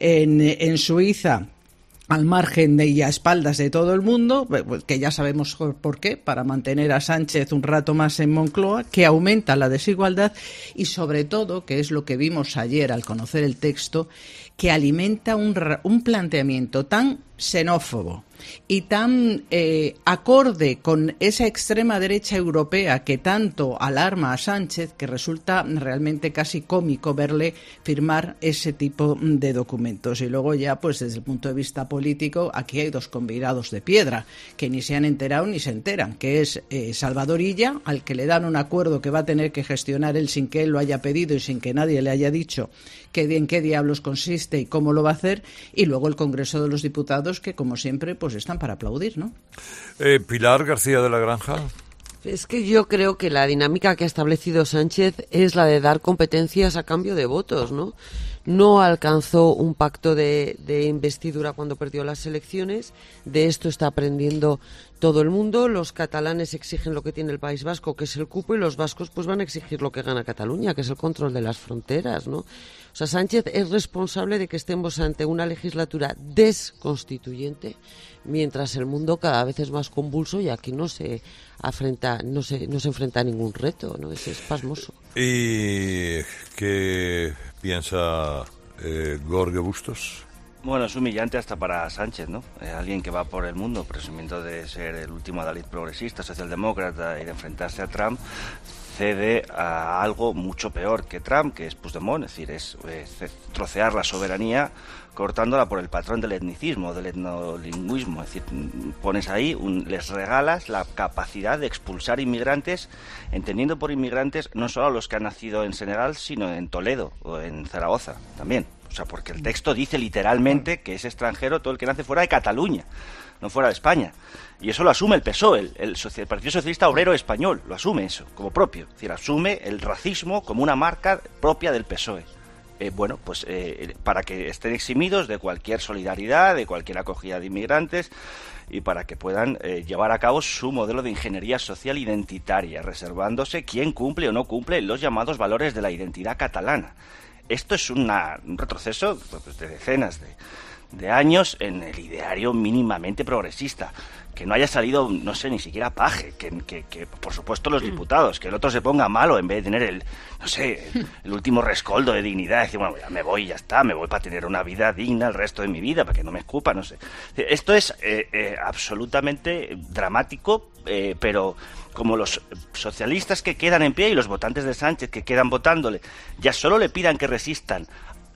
en Suiza, al margen y a espaldas de todo el mundo, que ya sabemos por qué, para mantener a Sánchez un rato más en Moncloa, que aumenta la desigualdad y, sobre todo, que es lo que vimos ayer al conocer el texto, que alimenta un planteamiento tan xenófobo y tan acorde con esa extrema derecha europea que tanto alarma a Sánchez, que resulta realmente casi cómico verle firmar ese tipo de documentos. Y luego ya, pues desde el punto de vista político, aquí hay dos convidados de piedra que ni se han enterado ni se enteran, que es Salvador Illa, al que le dan un acuerdo que va a tener que gestionar él sin que él lo haya pedido y sin que nadie le haya dicho en qué diablos consiste y cómo lo va a hacer, y luego el Congreso de los Diputados, que como siempre pues están para aplaudir, ¿no? Pilar García de la Granja. Es que yo creo que la dinámica que ha establecido Sánchez es la de dar competencias a cambio de votos, ¿no? No alcanzó un pacto de investidura cuando perdió las elecciones. De esto está aprendiendo todo el mundo. Los catalanes exigen lo que tiene el País Vasco, que es el cupo, y los vascos pues van a exigir lo que gana Cataluña, que es el control de las fronteras, ¿no? O sea, Sánchez es responsable de que estemos ante una legislatura desconstituyente, mientras el mundo cada vez es más convulso y aquí no se enfrenta a ningún reto, ¿no? Es pasmoso. ¿Y qué piensa Jorge Bustos? Bueno, es humillante hasta para Sánchez, ¿no? Alguien que va por el mundo presumiendo de ser el último adalid progresista, socialdemócrata y de enfrentarse a Trump, cede a algo mucho peor que Trump, que es Puigdemont, es decir, es trocear la soberanía cortándola por el patrón del etnicismo, del etnolingüismo. Es decir, pones ahí, les regalas la capacidad de expulsar inmigrantes, entendiendo por inmigrantes no solo a los que han nacido en Senegal, sino en Toledo o en Zaragoza también. O sea, porque el texto dice literalmente que es extranjero todo el que nace fuera de Cataluña, no fuera de España. Y eso lo asume el PSOE, el Partido Socialista Obrero Español, lo asume eso como propio. Es decir, asume el racismo como una marca propia del PSOE. Para que estén eximidos de cualquier solidaridad, de cualquier acogida de inmigrantes y para que puedan llevar a cabo su modelo de ingeniería social identitaria, reservándose quién cumple o no cumple los llamados valores de la identidad catalana. Esto es un retroceso de decenas de años en el ideario mínimamente progresista. Que no haya salido, no sé, ni siquiera Paje, que por supuesto los diputados, que el otro se ponga malo en vez de tener el último rescoldo de dignidad, decir, bueno, ya me voy y ya está, me voy para tener una vida digna el resto de mi vida, para que no me escupa, no sé. Esto es absolutamente dramático, pero como los socialistas que quedan en pie y los votantes de Sánchez que quedan votándole, ya solo le pidan que resista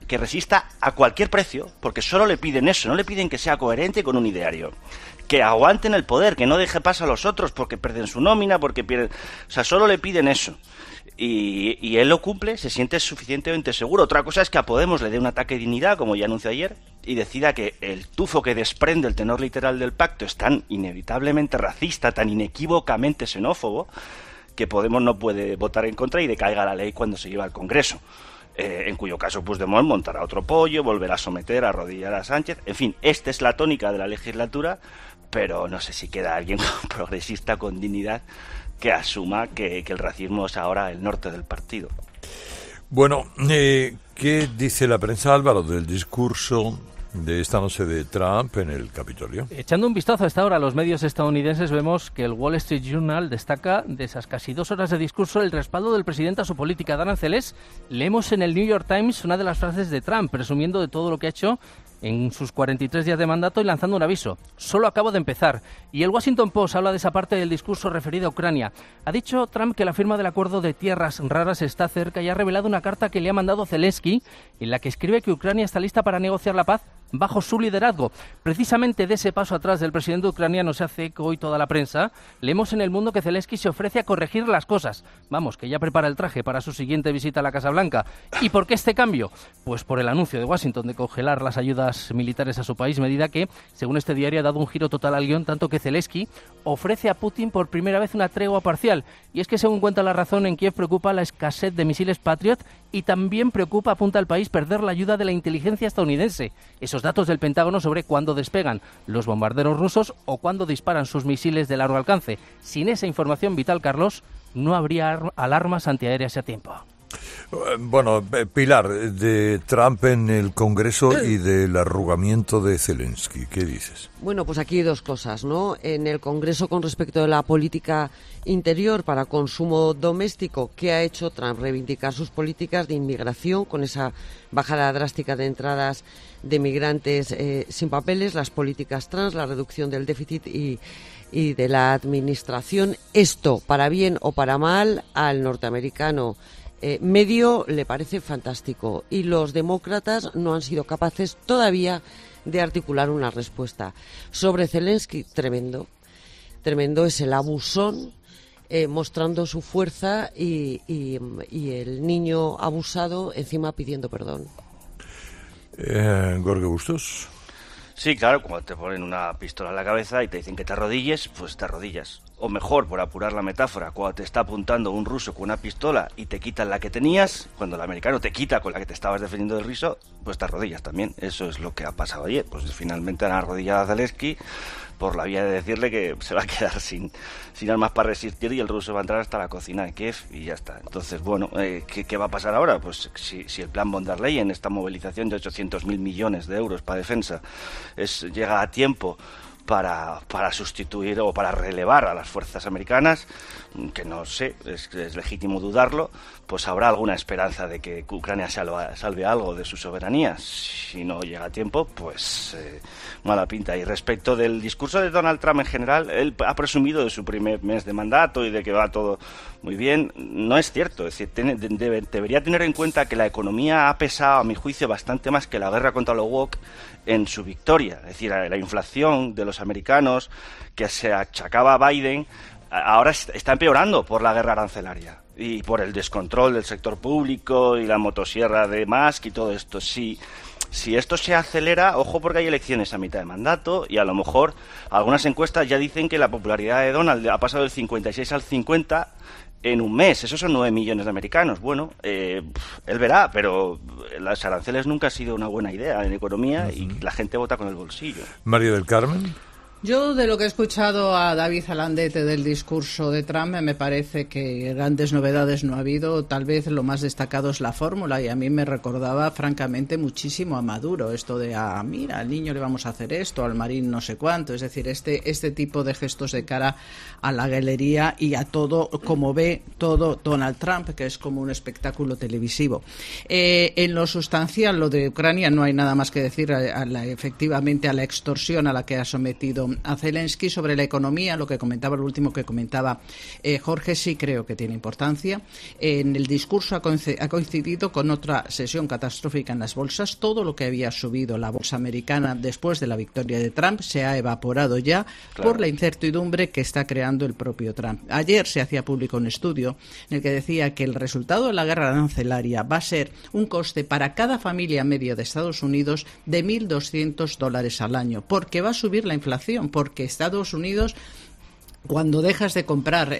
a cualquier precio, porque solo le piden eso, no le piden que sea coherente con un ideario, que aguanten el poder, que no deje paso a los otros porque pierden su nómina, porque pierden... O sea, solo le piden eso. Y él lo cumple, se siente suficientemente seguro. Otra cosa es que a Podemos le dé un ataque de dignidad, como ya anunció ayer, y decida que el tufo que desprende el tenor literal del pacto es tan inevitablemente racista, tan inequívocamente xenófobo, que Podemos no puede votar en contra y decaiga la ley cuando se lleva al Congreso. En cuyo caso Puigdemont montará otro pollo, volverá a someter, a arrodillar a Sánchez. En fin, esta es la tónica de la legislatura, pero no sé si queda alguien progresista con dignidad que asuma que el racismo es ahora el norte del partido. Bueno, ¿qué dice la prensa, Álvaro, del discurso de esta noche de Trump en el Capitolio? Echando un vistazo a esta hora a los medios estadounidenses, vemos que el Wall Street Journal destaca de esas casi 2 horas de discurso el respaldo del presidente a su política de aranceles. Leemos en el New York Times una de las frases de Trump, presumiendo de todo lo que ha hecho en sus 43 días de mandato y lanzando un aviso. Solo acabo de empezar. Y el Washington Post habla de esa parte del discurso referido a Ucrania. Ha dicho Trump que la firma del acuerdo de tierras raras está cerca y ha revelado una carta que le ha mandado Zelensky en la que escribe que Ucrania está lista para negociar la paz bajo su liderazgo. Precisamente de ese paso atrás del presidente ucraniano se hace eco hoy toda la prensa. Leemos en El Mundo que Zelensky se ofrece a corregir las cosas. Vamos, que ya prepara el traje para su siguiente visita a la Casa Blanca. ¿Y por qué este cambio? Pues por el anuncio de Washington de congelar las ayudas militares a su país, medida que, según este diario, ha dado un giro total al guión, tanto que Zelensky ofrece a Putin por primera vez una tregua parcial. Y es que, según cuenta La Razón, en Kiev preocupa la escasez de misiles Patriot y también preocupa, apunta al país, perder la ayuda de la inteligencia estadounidense. Esos datos del Pentágono sobre cuándo despegan los bombarderos rusos o cuándo disparan sus misiles de largo alcance. Sin esa información vital, Carlos, no habría alarmas antiaéreas a tiempo. Bueno, Pilar, de Trump en el Congreso y del arrugamiento de Zelensky, ¿qué dices? Bueno, pues aquí dos cosas, ¿no? En el Congreso, con respecto a la política interior para consumo doméstico, ¿qué ha hecho Trump? Reivindicar sus políticas de inmigración con esa bajada drástica de entradas de migrantes sin papeles, las políticas trans, la reducción del déficit y de la administración. Esto, para bien o para mal, al norteamericano medio le parece fantástico, y los demócratas no han sido capaces todavía de articular una respuesta. Sobre Zelensky, tremendo es el abusón, mostrando su fuerza y el niño abusado encima pidiendo perdón. Jorge Bustos. Sí, claro, cuando te ponen una pistola en la cabeza y te dicen que te arrodilles, pues te arrodillas. O mejor, por apurar la metáfora, cuando te está apuntando un ruso con una pistola y te quitan la que tenías, cuando el americano te quita con la que te estabas defendiendo del ruso, pues te arrodillas también. Eso es lo que ha pasado ayer. Pues finalmente han arrodillado a Zelensky por la vía de decirle que se va a quedar sin armas para resistir y el ruso va a entrar hasta la cocina de Kiev y ya está. Entonces, bueno, ¿qué va a pasar ahora? Pues si el plan von der Leyen, esta movilización de 800.000 millones de euros para defensa, llega a tiempo para sustituir o para relevar a las fuerzas americanas, que no sé, es legítimo dudarlo, pues habrá alguna esperanza de que Ucrania salve algo de su soberanía. Si no llega a tiempo, pues mala pinta. Y respecto del discurso de Donald Trump en general, él ha presumido de su primer mes de mandato y de que va todo muy bien. No es cierto, es decir, debería tener en cuenta que la economía ha pesado, a mi juicio, bastante más que la guerra contra los woke en su victoria. Es decir, la inflación de los americanos que se achacaba a Biden ahora está empeorando por la guerra arancelaria y por el descontrol del sector público y la motosierra de Musk y todo esto. Si esto se acelera, ojo, porque hay elecciones a mitad de mandato y a lo mejor algunas encuestas ya dicen que la popularidad de Donald ha pasado del 56 al 50 en un mes. Esos son 9 millones de americanos. Bueno, él verá, pero las aranceles nunca ha sido una buena idea en economía y la gente vota con el bolsillo. María del Carmen. Yo, de lo que he escuchado a David Alandete del discurso de Trump, me parece que grandes novedades no ha habido. Tal vez lo más destacado es la fórmula, y a mí me recordaba francamente muchísimo a Maduro, esto de, mira, al niño le vamos a hacer esto, al marín no sé cuánto. Es decir, este tipo de gestos de cara a la galería y a todo, como ve todo Donald Trump, que es como un espectáculo televisivo. En lo sustancial, lo de Ucrania, no hay nada más que decir, efectivamente a la extorsión a la que ha sometido a Zelensky. Sobre la economía, lo último que comentaba Jorge, sí creo que tiene importancia. En el discurso ha coincidido con otra sesión catastrófica en las bolsas. Todo lo que había subido la bolsa americana después de la victoria de Trump se ha evaporado ya, claro, por la incertidumbre que está creando el propio Trump. Ayer se hacía público un estudio en el que decía que el resultado de la guerra arancelaria va a ser un coste para cada familia media de Estados Unidos de $1.200 al año, porque va a subir la inflación, porque Estados Unidos, cuando dejas de comprar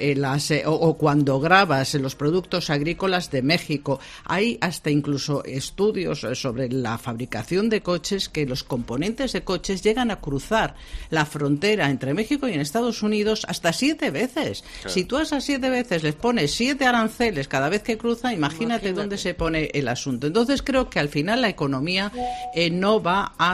o cuando gravas los productos agrícolas de México, hay hasta incluso estudios sobre la fabricación de coches, que los componentes de coches llegan a cruzar la frontera entre México y en Estados Unidos hasta 7 veces. Claro. Si tú a esas 7 veces les pones 7 aranceles cada vez que cruza, imagínate dónde se pone el asunto. Entonces creo que al final la economía no va a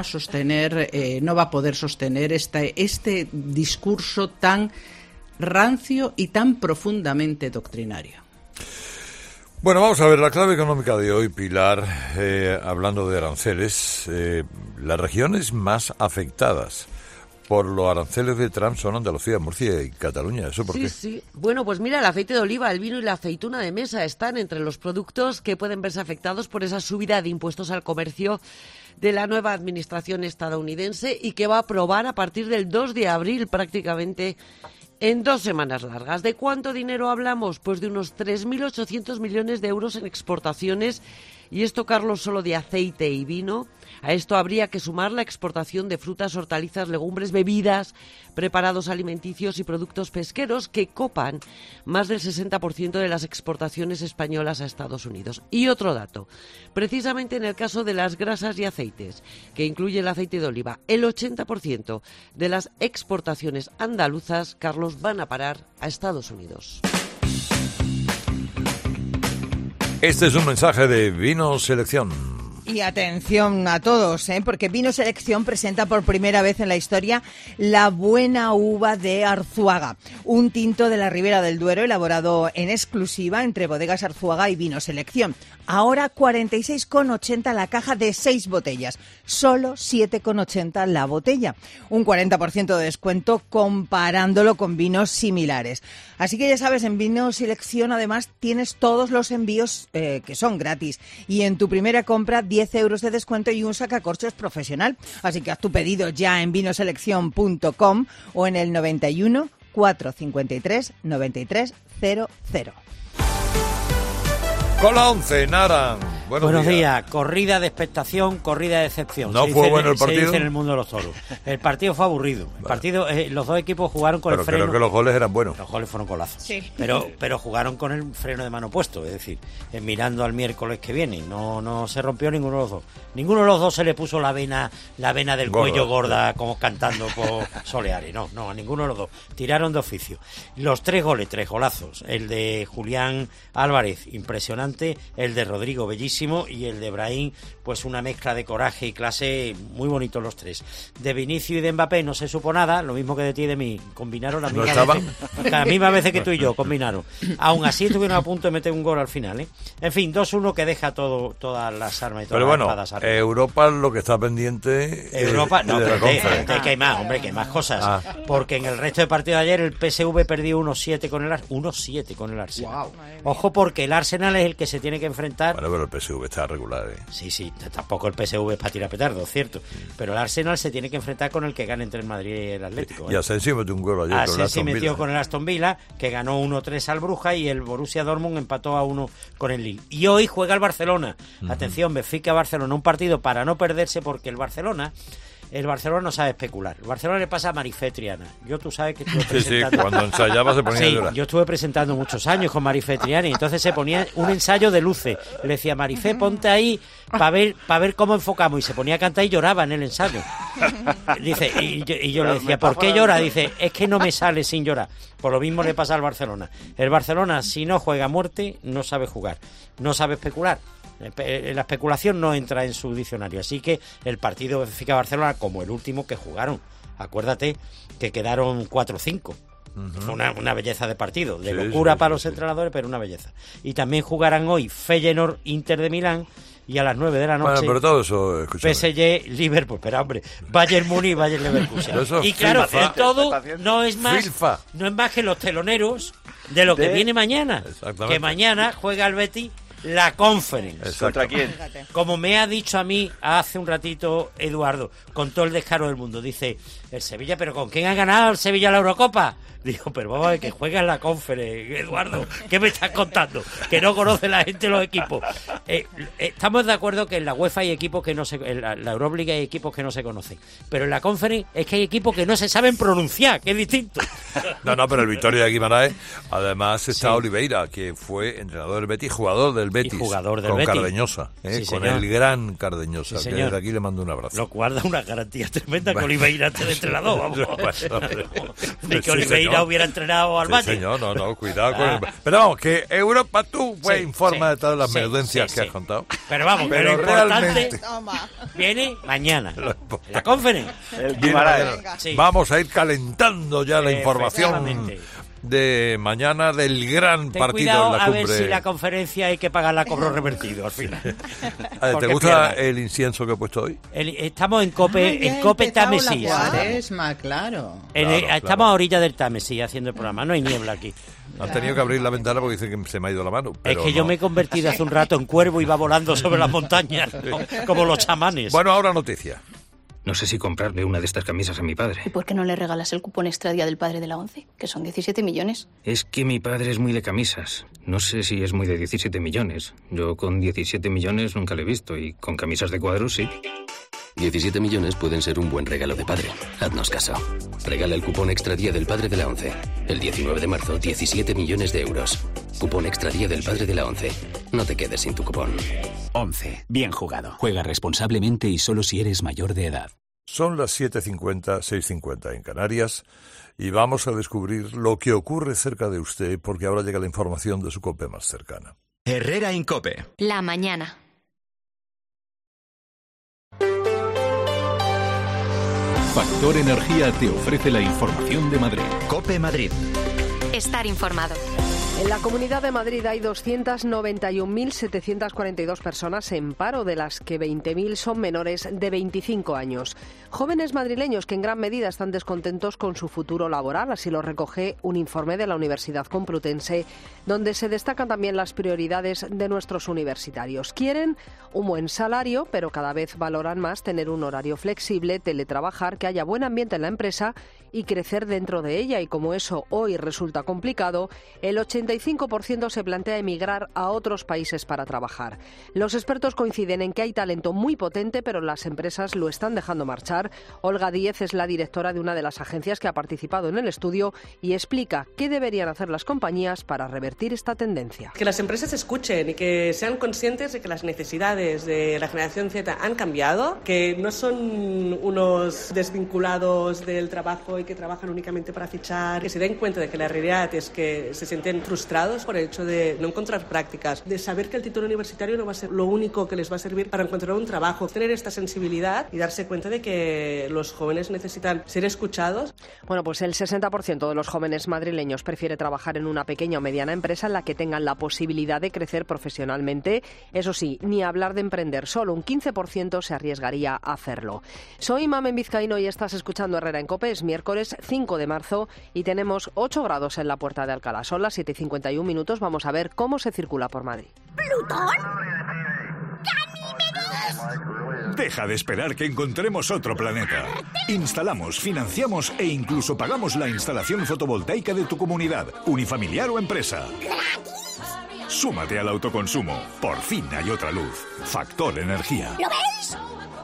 poder sostener este discurso tan rancio y tan profundamente doctrinario. Bueno, vamos a ver la clave económica de hoy, Pilar, hablando de aranceles. Las regiones más afectadas por los aranceles de Trump son Andalucía, Murcia y Cataluña. ¿Eso por qué? Sí. Bueno, pues mira, el aceite de oliva, el vino y la aceituna de mesa están entre los productos que pueden verse afectados por esa subida de impuestos al comercio de la nueva administración estadounidense y que va a aprobar a partir del 2 de abril prácticamente en 2 semanas largas. ¿De cuánto dinero hablamos? Pues de unos 3.800 millones de euros en exportaciones. Y esto, Carlos, solo de aceite y vino. A esto habría que sumar la exportación de frutas, hortalizas, legumbres, bebidas, preparados alimenticios y productos pesqueros que copan más del 60% de las exportaciones españolas a Estados Unidos. Y otro dato, precisamente en el caso de las grasas y aceites, que incluye el aceite de oliva, el 80% de las exportaciones andaluzas, Carlos, van a parar a Estados Unidos. Este es un mensaje de Vino Selección. Y atención a todos, porque Vino Selección presenta por primera vez en la historia la Buena Uva de Arzuaga, un tinto de la Ribera del Duero elaborado en exclusiva entre Bodegas Arzuaga y Vino Selección. Ahora 46,80 la caja de 6 botellas, solo 7,80 la botella. Un 40% de descuento comparándolo con vinos similares. Así que ya sabes, en Vino Selección además tienes todos los envíos que son gratis. Y en tu primera compra 10 euros de descuento y un sacacorchos profesional. Así que haz tu pedido ya en vinoselección.com o en el 91 453 9300. Con la 11, Naran. Buenos días. Corrida de expectación, corrida de decepción. ¿No fue bueno el partido? Se dice en el mundo de los toros. El partido fue aburrido. El partido, los dos equipos jugaron con el freno. Pero creo que los goles eran buenos. Los goles fueron golazos. Sí. Pero jugaron con el freno de mano puesto, es decir, mirando al miércoles que viene. No se rompió ninguno de los dos. Ninguno de los dos se le puso la vena del cuello gorda como cantando por Soleares. No, a ninguno de los dos. Tiraron de oficio. Los 3 goles, 3 golazos. El de Julián Álvarez, impresionante. El de Rodrigo, bellísimo. Y el de Brahim, pues una mezcla de coraje y clase, muy bonitos los 3. De Vinicius y de Mbappé no se supo nada, lo mismo que de ti y de mí. Combinaron las mismas veces que tú y yo, combinaron. Aún así estuvieron a punto de meter un gol al final, En fin, 2-1 que deja todas las armas y todas las espadas arriba. Europa lo que está pendiente... Europa, que hay más, hombre, que hay más cosas. Porque en el resto de partidos de ayer el PSV perdió 1-7 con el Arsenal. Wow. Ojo, porque el Arsenal es el que se tiene que enfrentar... Bueno, pero el PSV está regular, Sí, tampoco el PSV es para tirar petardo, cierto. Pero el Arsenal se tiene que enfrentar con el que gane entre el Madrid y el Atlético. Y Asensio metió un gol ayer con el Aston Villa. Metió con el Aston Villa, que ganó 1-3 al Bruja, y el Borussia Dortmund empató a 1 con el Lille. Y hoy juega el Barcelona. Atención, Benfica-Barcelona, un partido para no perderse, porque el Barcelona no sabe especular. El Barcelona le pasa a Marifé Triana. Tú sabes que estuve presentando... Sí, cuando ensayaba se ponía a llorar. Yo estuve presentando muchos años con Marifé Triana y entonces se ponía un ensayo de luces. Le decía, Marifé, ponte ahí para ver cómo enfocamos. Y se ponía a cantar y lloraba en el ensayo. Dice, y yo le decía, ¿por qué llora? Dice, es que no me sale sin llorar. Por lo mismo le pasa al Barcelona. El Barcelona, si no juega a muerte, no sabe jugar. No sabe especular. La especulación no entra en su diccionario, así que el partido Benfica-Barcelona, como el último que jugaron, acuérdate que quedaron 4-5. Fue una belleza de partido, de locura para los entrenadores, pero una belleza. Y también jugarán hoy Feyenoord-Inter de Milán, y a las 9 de la noche, bueno, pero todo eso, PSG, Liverpool, pero hombre, Bayern Múnich, Bayern Leverkusen. Y claro, el todo no es más que los teloneros de lo que viene mañana, que mañana juega el Betis la Conference. ¿Contra quién? Como me ha dicho a mí hace un ratito Eduardo, con todo el descaro del mundo, dice, el Sevilla, ¿pero con quién ha ganado el Sevilla la Eurocopa? Dijo, pero vamos a ver, que juega en la Conference, Eduardo, ¿qué me estás contando? Que no conoce la gente los equipos. Estamos de acuerdo que en la UEFA hay equipos que no se... En la Euroliga hay equipos que no se conocen, pero en la Conference es que hay equipos que no se saben pronunciar, que es distinto. No, pero el Victoria de Guimaraes, además está Oliveira, que fue entrenador del Betis, jugador del Betis, con Betis. Cardeñosa, con el gran Cardeñosa, que desde aquí le mando un abrazo. Lo cual da una garantía tremenda que Oliveira esté de entrenador, vamos. De que Oliveira hubiera entrenado al Valle. Señor, no, cuidado con el... Pero vamos, que Europa, tú informa de todas las menudencias que has contado. Pero vamos, pero lo importante viene mañana. La Conference. Vamos a ir calentando ya la información de mañana del gran Ten partido cuidado en la a cumbre. ver si la conferencia hay que pagarla a cobro revertido al final. ¿Te gusta el incienso que he puesto hoy? Estamos en Cope, en Cope Támesis. Claro. Estamos a orilla del Támesis haciendo el programa, no hay niebla aquí. Has tenido que abrir la ventana porque dicen que se me ha ido la mano. Es que yo me he convertido hace un rato en cuervo y va volando sobre las montañas, como los chamanes. Bueno, ahora noticia. No sé si comprarle una de estas camisas a mi padre. ¿Y por qué no le regalas el cupón extra día del padre de la ONCE? Que son 17 millones. Es que mi padre es muy de camisas. No sé si es muy de 17 millones. Yo con 17 millones nunca le he visto y con camisas de cuadros sí. 17 millones pueden ser un buen regalo de padre. Haznos caso. Regala el cupón extra día del padre de la ONCE. El 19 de marzo, 17 millones de euros. Cupón extra día del padre de la ONCE. No te quedes sin tu cupón. ONCE. Bien jugado. Juega responsablemente y solo si eres mayor de edad. Son las 7:50, 6:50 en Canarias y vamos a descubrir lo que ocurre cerca de usted porque ahora llega la información de su COPE más cercana. Herrera Incope. La mañana. Factor Energía te ofrece la información de Madrid. COPE Madrid. Estar informado. En la Comunidad de Madrid hay 291.742 personas en paro, de las que 20.000 son menores de 25 años. Jóvenes madrileños que en gran medida están descontentos con su futuro laboral, así lo recoge un informe de la Universidad Complutense, donde se destacan también las prioridades de nuestros universitarios. Quieren un buen salario, pero cada vez valoran más tener un horario flexible, teletrabajar, que haya buen ambiente en la empresa y crecer dentro de ella. Y como eso hoy resulta complicado, el 85% se plantea emigrar a otros países para trabajar. Los expertos coinciden en que hay talento muy potente, pero las empresas lo están dejando marchar. Olga Díez es la directora de una de las agencias que ha participado en el estudio y explica qué deberían hacer las compañías para revertir esta tendencia. Que las empresas escuchen y que sean conscientes de que las necesidades de la generación Z han cambiado, que no son unos desvinculados del trabajo y que trabajan únicamente para fichar, que se den cuenta de que la realidad es que se sienten frustrados por el hecho de no encontrar prácticas, de saber que el título universitario no va a ser lo único que les va a servir para encontrar un trabajo, tener esta sensibilidad y darse cuenta de que los jóvenes necesitan ser escuchados. Bueno, pues el 60% de los jóvenes madrileños prefiere trabajar en una pequeña o mediana empresa en la que tengan la posibilidad de crecer profesionalmente. Eso sí, ni hablar de emprender, solo un 15% se arriesgaría a hacerlo. Soy Mamen Vizcaíno y estás escuchando Herrera en COPE. Es miércoles 5 de marzo y tenemos 8 grados en la Puerta de Alcalá. Son las 7:51 minutos. Vamos a ver cómo se circula por Madrid. ¿Plutón? Deja de esperar que encontremos otro planeta. Instalamos, financiamos e incluso pagamos la instalación fotovoltaica de tu comunidad, unifamiliar o empresa. Súmate al autoconsumo. Por fin hay otra luz. Factor Energía. ¿Lo veis?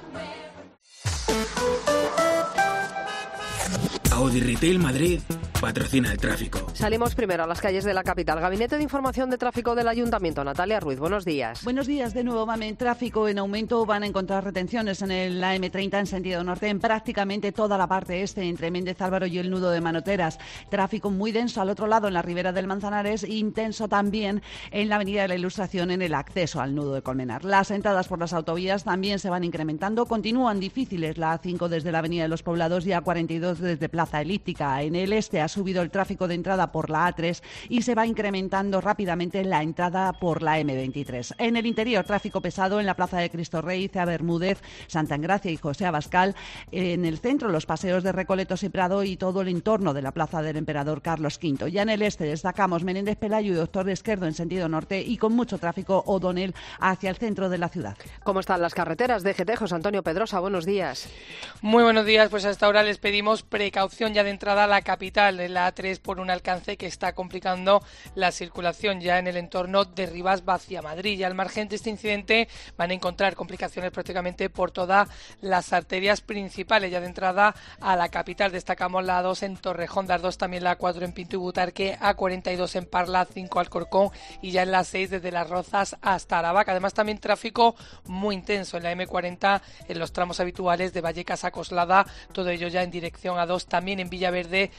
Audi Retail Madrid patrocina el tráfico. Salimos primero a las calles de la capital. Gabinete de Información de Tráfico del Ayuntamiento. Natalia Ruiz, buenos días. Buenos días de nuevo, Mamen. Tráfico en aumento. Van a encontrar retenciones en la M30 en sentido norte, en prácticamente toda la parte este, entre Méndez Álvaro y el nudo de Manoteras. Tráfico muy denso al otro lado, en la ribera del Manzanares, intenso también en la avenida de la Ilustración, en el acceso al nudo de Colmenar. Las entradas por las autovías también se van incrementando. Continúan difíciles la A5 desde la avenida de los Poblados y A42 desde Plaza Elíptica. En el este ha subido el tráfico de entrada por la A3 y se va incrementando rápidamente la entrada por la M23. En el interior, tráfico pesado en la Plaza de Cristo Rey, Cea Bermúdez, Santa Engracia y José Abascal. En el centro, los paseos de Recoletos y Prado y todo el entorno de la Plaza del Emperador Carlos V. Ya en el este destacamos Menéndez Pelayo y Doctor de Esquerdo en sentido norte y con mucho tráfico O'Donnell hacia el centro de la ciudad. ¿Cómo están las carreteras? DGT, José Antonio Pedrosa, buenos días. Muy buenos días, pues hasta ahora les pedimos precaución ya de entrada a la capital, de la A3 por un alcance que está complicando la circulación ya en el entorno de Rivas hacia Madrid. Y al margen de este incidente van a encontrar complicaciones prácticamente por todas las arterias principales. Ya de entrada a la capital destacamos la A2 en Torrejón, la A2 también la A4 en Pinto y Butarque, A42 en Parla, 5 Alcorcón y ya en la 6 desde Las Rozas hasta Aravaca. Además también tráfico muy intenso en la M40 en los tramos habituales de Vallecas a Coslada, todo ello ya en dirección A2, también en Villaverde, sentido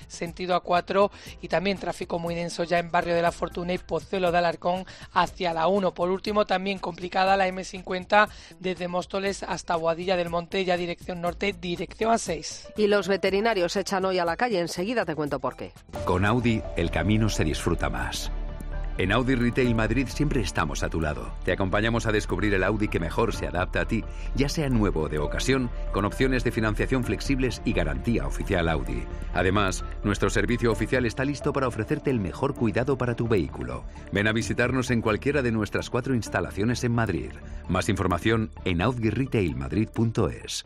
sentido A4 y también tráfico muy denso ya en Barrio de la Fortuna y Pozuelo de Alarcón hacia la 1. Por último, también complicada la M50 desde Móstoles hasta Boadilla del Monte, ya dirección norte, dirección A6. Y los veterinarios se echan hoy a la calle. Enseguida te cuento por qué. Con Audi, el camino se disfruta más. En Audi Retail Madrid siempre estamos a tu lado. Te acompañamos a descubrir el Audi que mejor se adapta a ti, ya sea nuevo o de ocasión, con opciones de financiación flexibles y garantía oficial Audi. Además, nuestro servicio oficial está listo para ofrecerte el mejor cuidado para tu vehículo. Ven a visitarnos en cualquiera de nuestras 4 instalaciones en Madrid. Más información en audirailmadrid.es.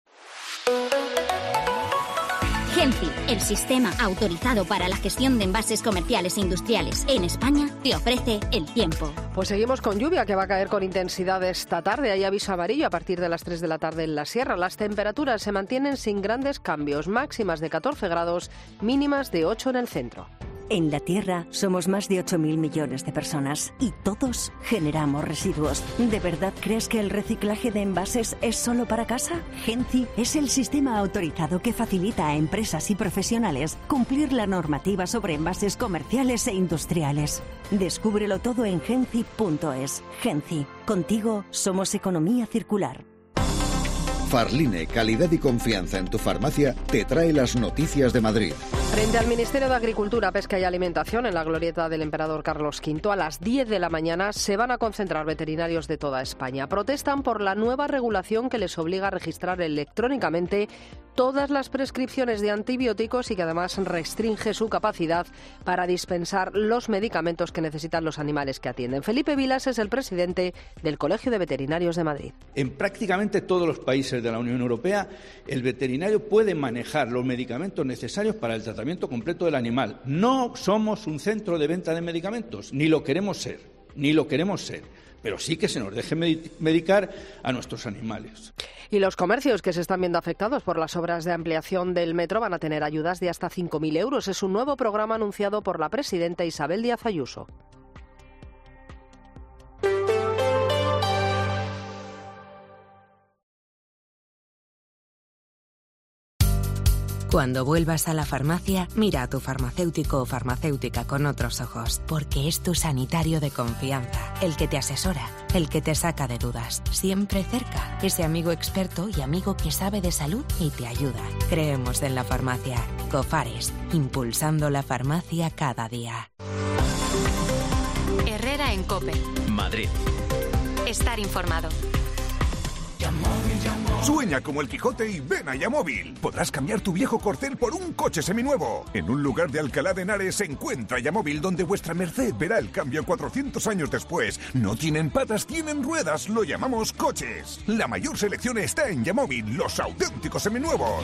Genci, el sistema autorizado para la gestión de envases comerciales e industriales en España, te ofrece el tiempo. Pues seguimos con lluvia que va a caer con intensidad esta tarde. Hay aviso amarillo a partir de las 3 de la tarde en la sierra. Las temperaturas se mantienen sin grandes cambios, máximas de 14 grados, mínimas de 8 en el centro. En la Tierra somos más de 8.000 millones de personas y todos generamos residuos. ¿De verdad crees que el reciclaje de envases es solo para casa? Genci es el sistema autorizado que facilita a empresas y profesionales cumplir la normativa sobre envases comerciales e industriales. Descúbrelo todo en genci.es. Genci, contigo somos economía circular. Farline, calidad y confianza en tu farmacia, te trae las noticias de Madrid. Frente al Ministerio de Agricultura, Pesca y Alimentación, en la glorieta del Emperador Carlos V, a las 10 de la mañana se van a concentrar veterinarios de toda España. Protestan por la nueva regulación que les obliga a registrar electrónicamente todas las prescripciones de antibióticos y que además restringe su capacidad para dispensar los medicamentos que necesitan los animales que atienden. Felipe Vilas es el presidente del Colegio de Veterinarios de Madrid. En prácticamente todos los países de la Unión Europea, el veterinario puede manejar los medicamentos necesarios para el tratamiento completo del animal. No somos un centro de venta de medicamentos, ni lo queremos ser, pero sí que se nos deje medicar a nuestros animales. Y los comercios que se están viendo afectados por las obras de ampliación del metro van a tener ayudas de hasta 5.000 euros. Es un nuevo programa anunciado por la presidenta Isabel Díaz Ayuso. Cuando vuelvas a la farmacia, mira a tu farmacéutico o farmacéutica con otros ojos, porque es tu sanitario de confianza, el que te asesora, el que te saca de dudas, siempre cerca, ese amigo experto y amigo que sabe de salud y te ayuda. Creemos en la farmacia. Cofares, impulsando la farmacia cada día. Herrera en COPE. Madrid. Estar informado. Sueña como el Quijote y ven a Yamóvil. Podrás cambiar tu viejo corcel por un coche seminuevo. En un lugar de Alcalá de Henares se encuentra Yamóvil, donde vuestra merced verá el cambio 400 años después. No tienen patas, tienen ruedas. Lo llamamos coches. La mayor selección está en Yamóvil, los auténticos seminuevos.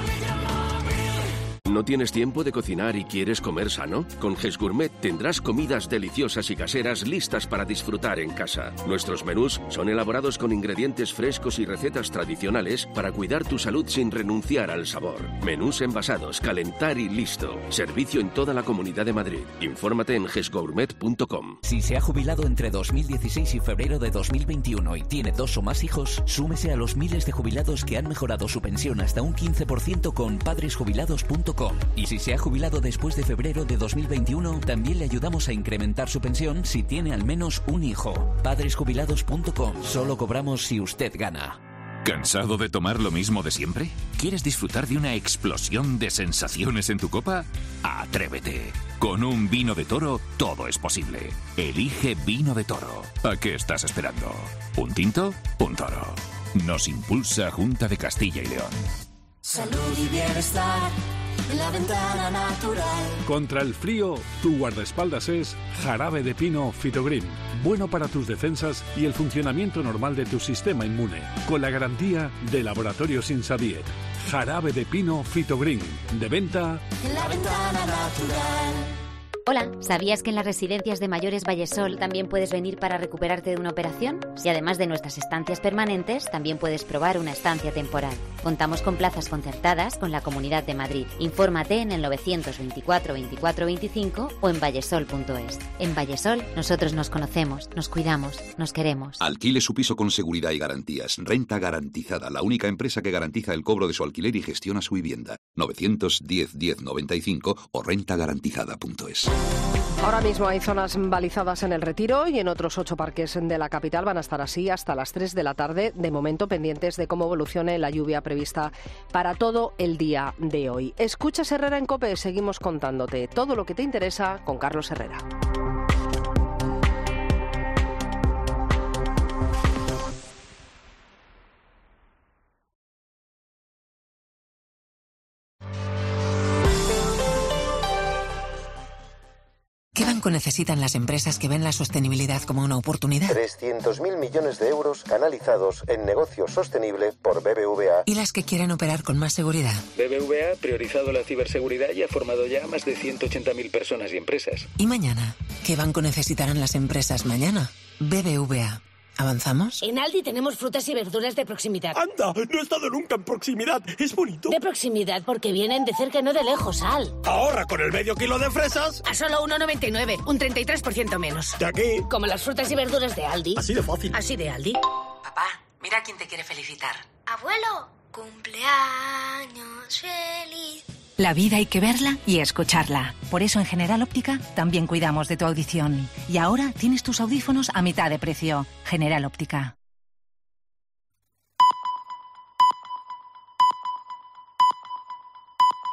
¿No tienes tiempo de cocinar y quieres comer sano? Con GES Gourmet tendrás comidas deliciosas y caseras listas para disfrutar en casa. Nuestros menús son elaborados con ingredientes frescos y recetas tradicionales para cuidar tu salud sin renunciar al sabor. Menús envasados, calentar y listo. Servicio en toda la Comunidad de Madrid. Infórmate en gesgourmet.com. Si se ha jubilado entre 2016 y febrero de 2021 y tiene 2 o más hijos, súmese a los miles de jubilados que han mejorado su pensión hasta un 15% con padresjubilados.com. Y si se ha jubilado después de febrero de 2021, también le ayudamos a incrementar su pensión si tiene al menos un hijo. Padresjubilados.com. Solo cobramos si usted gana. ¿Cansado de tomar lo mismo de siempre? ¿Quieres disfrutar de una explosión de sensaciones en tu copa? ¡Atrévete! Con un vino de Toro todo es posible. Elige Vino de Toro. ¿A qué estás esperando? ¿Un tinto? Un toro. Nos impulsa Junta de Castilla y León. Salud y bienestar en la ventana natural. Contra el frío, tu guardaespaldas es Jarabe de Pino Fitogreen. Bueno para tus defensas y el funcionamiento normal de tu sistema inmune. Con la garantía de Laboratorios Insadiet. Jarabe de Pino Fitogreen. De venta en la ventana natural. Hola, ¿sabías que en las residencias de mayores Vallesol también puedes venir para recuperarte de una operación? Y además de nuestras estancias permanentes, también puedes probar una estancia temporal. Contamos con plazas concertadas con la Comunidad de Madrid. Infórmate en el 924 24 25 o en vallesol.es. En Vallesol, nosotros nos conocemos, nos cuidamos, nos queremos. Alquile su piso con seguridad y garantías. Renta Garantizada, la única empresa que garantiza el cobro de su alquiler y gestiona su vivienda. 910 10 95 o rentagarantizada.es. Ahora mismo hay zonas balizadas en el Retiro y en otros 8 parques de la capital van a estar así hasta las 3 de la tarde, de momento pendientes de cómo evolucione la lluvia prevista para todo el día de hoy. Escuchas Herrera en COPE, seguimos contándote todo lo que te interesa con Carlos Herrera. ¿Qué banco necesitan las empresas que ven la sostenibilidad como una oportunidad? 300.000 millones de euros canalizados en negocio sostenible por BBVA. ¿Y las que quieren operar con más seguridad? BBVA ha priorizado la ciberseguridad y ha formado ya a más de 180.000 personas y empresas. ¿Y mañana? ¿Qué banco necesitarán las empresas mañana? BBVA. ¿Avanzamos? En Aldi tenemos frutas y verduras de proximidad. ¡Anda! No he estado nunca en proximidad. Es bonito. De proximidad porque vienen de cerca y no de lejos, Al. Ahorra con el medio kilo de fresas. A solo 1,99. Un 33% menos. De aquí. Como las frutas y verduras de Aldi. Así de fácil. Así de Aldi. Papá, mira quién te quiere felicitar. Abuelo, cumpleaños feliz. La vida hay que verla y escucharla. Por eso en General Óptica también cuidamos de tu audición. Y ahora tienes tus audífonos a mitad de precio. General Óptica.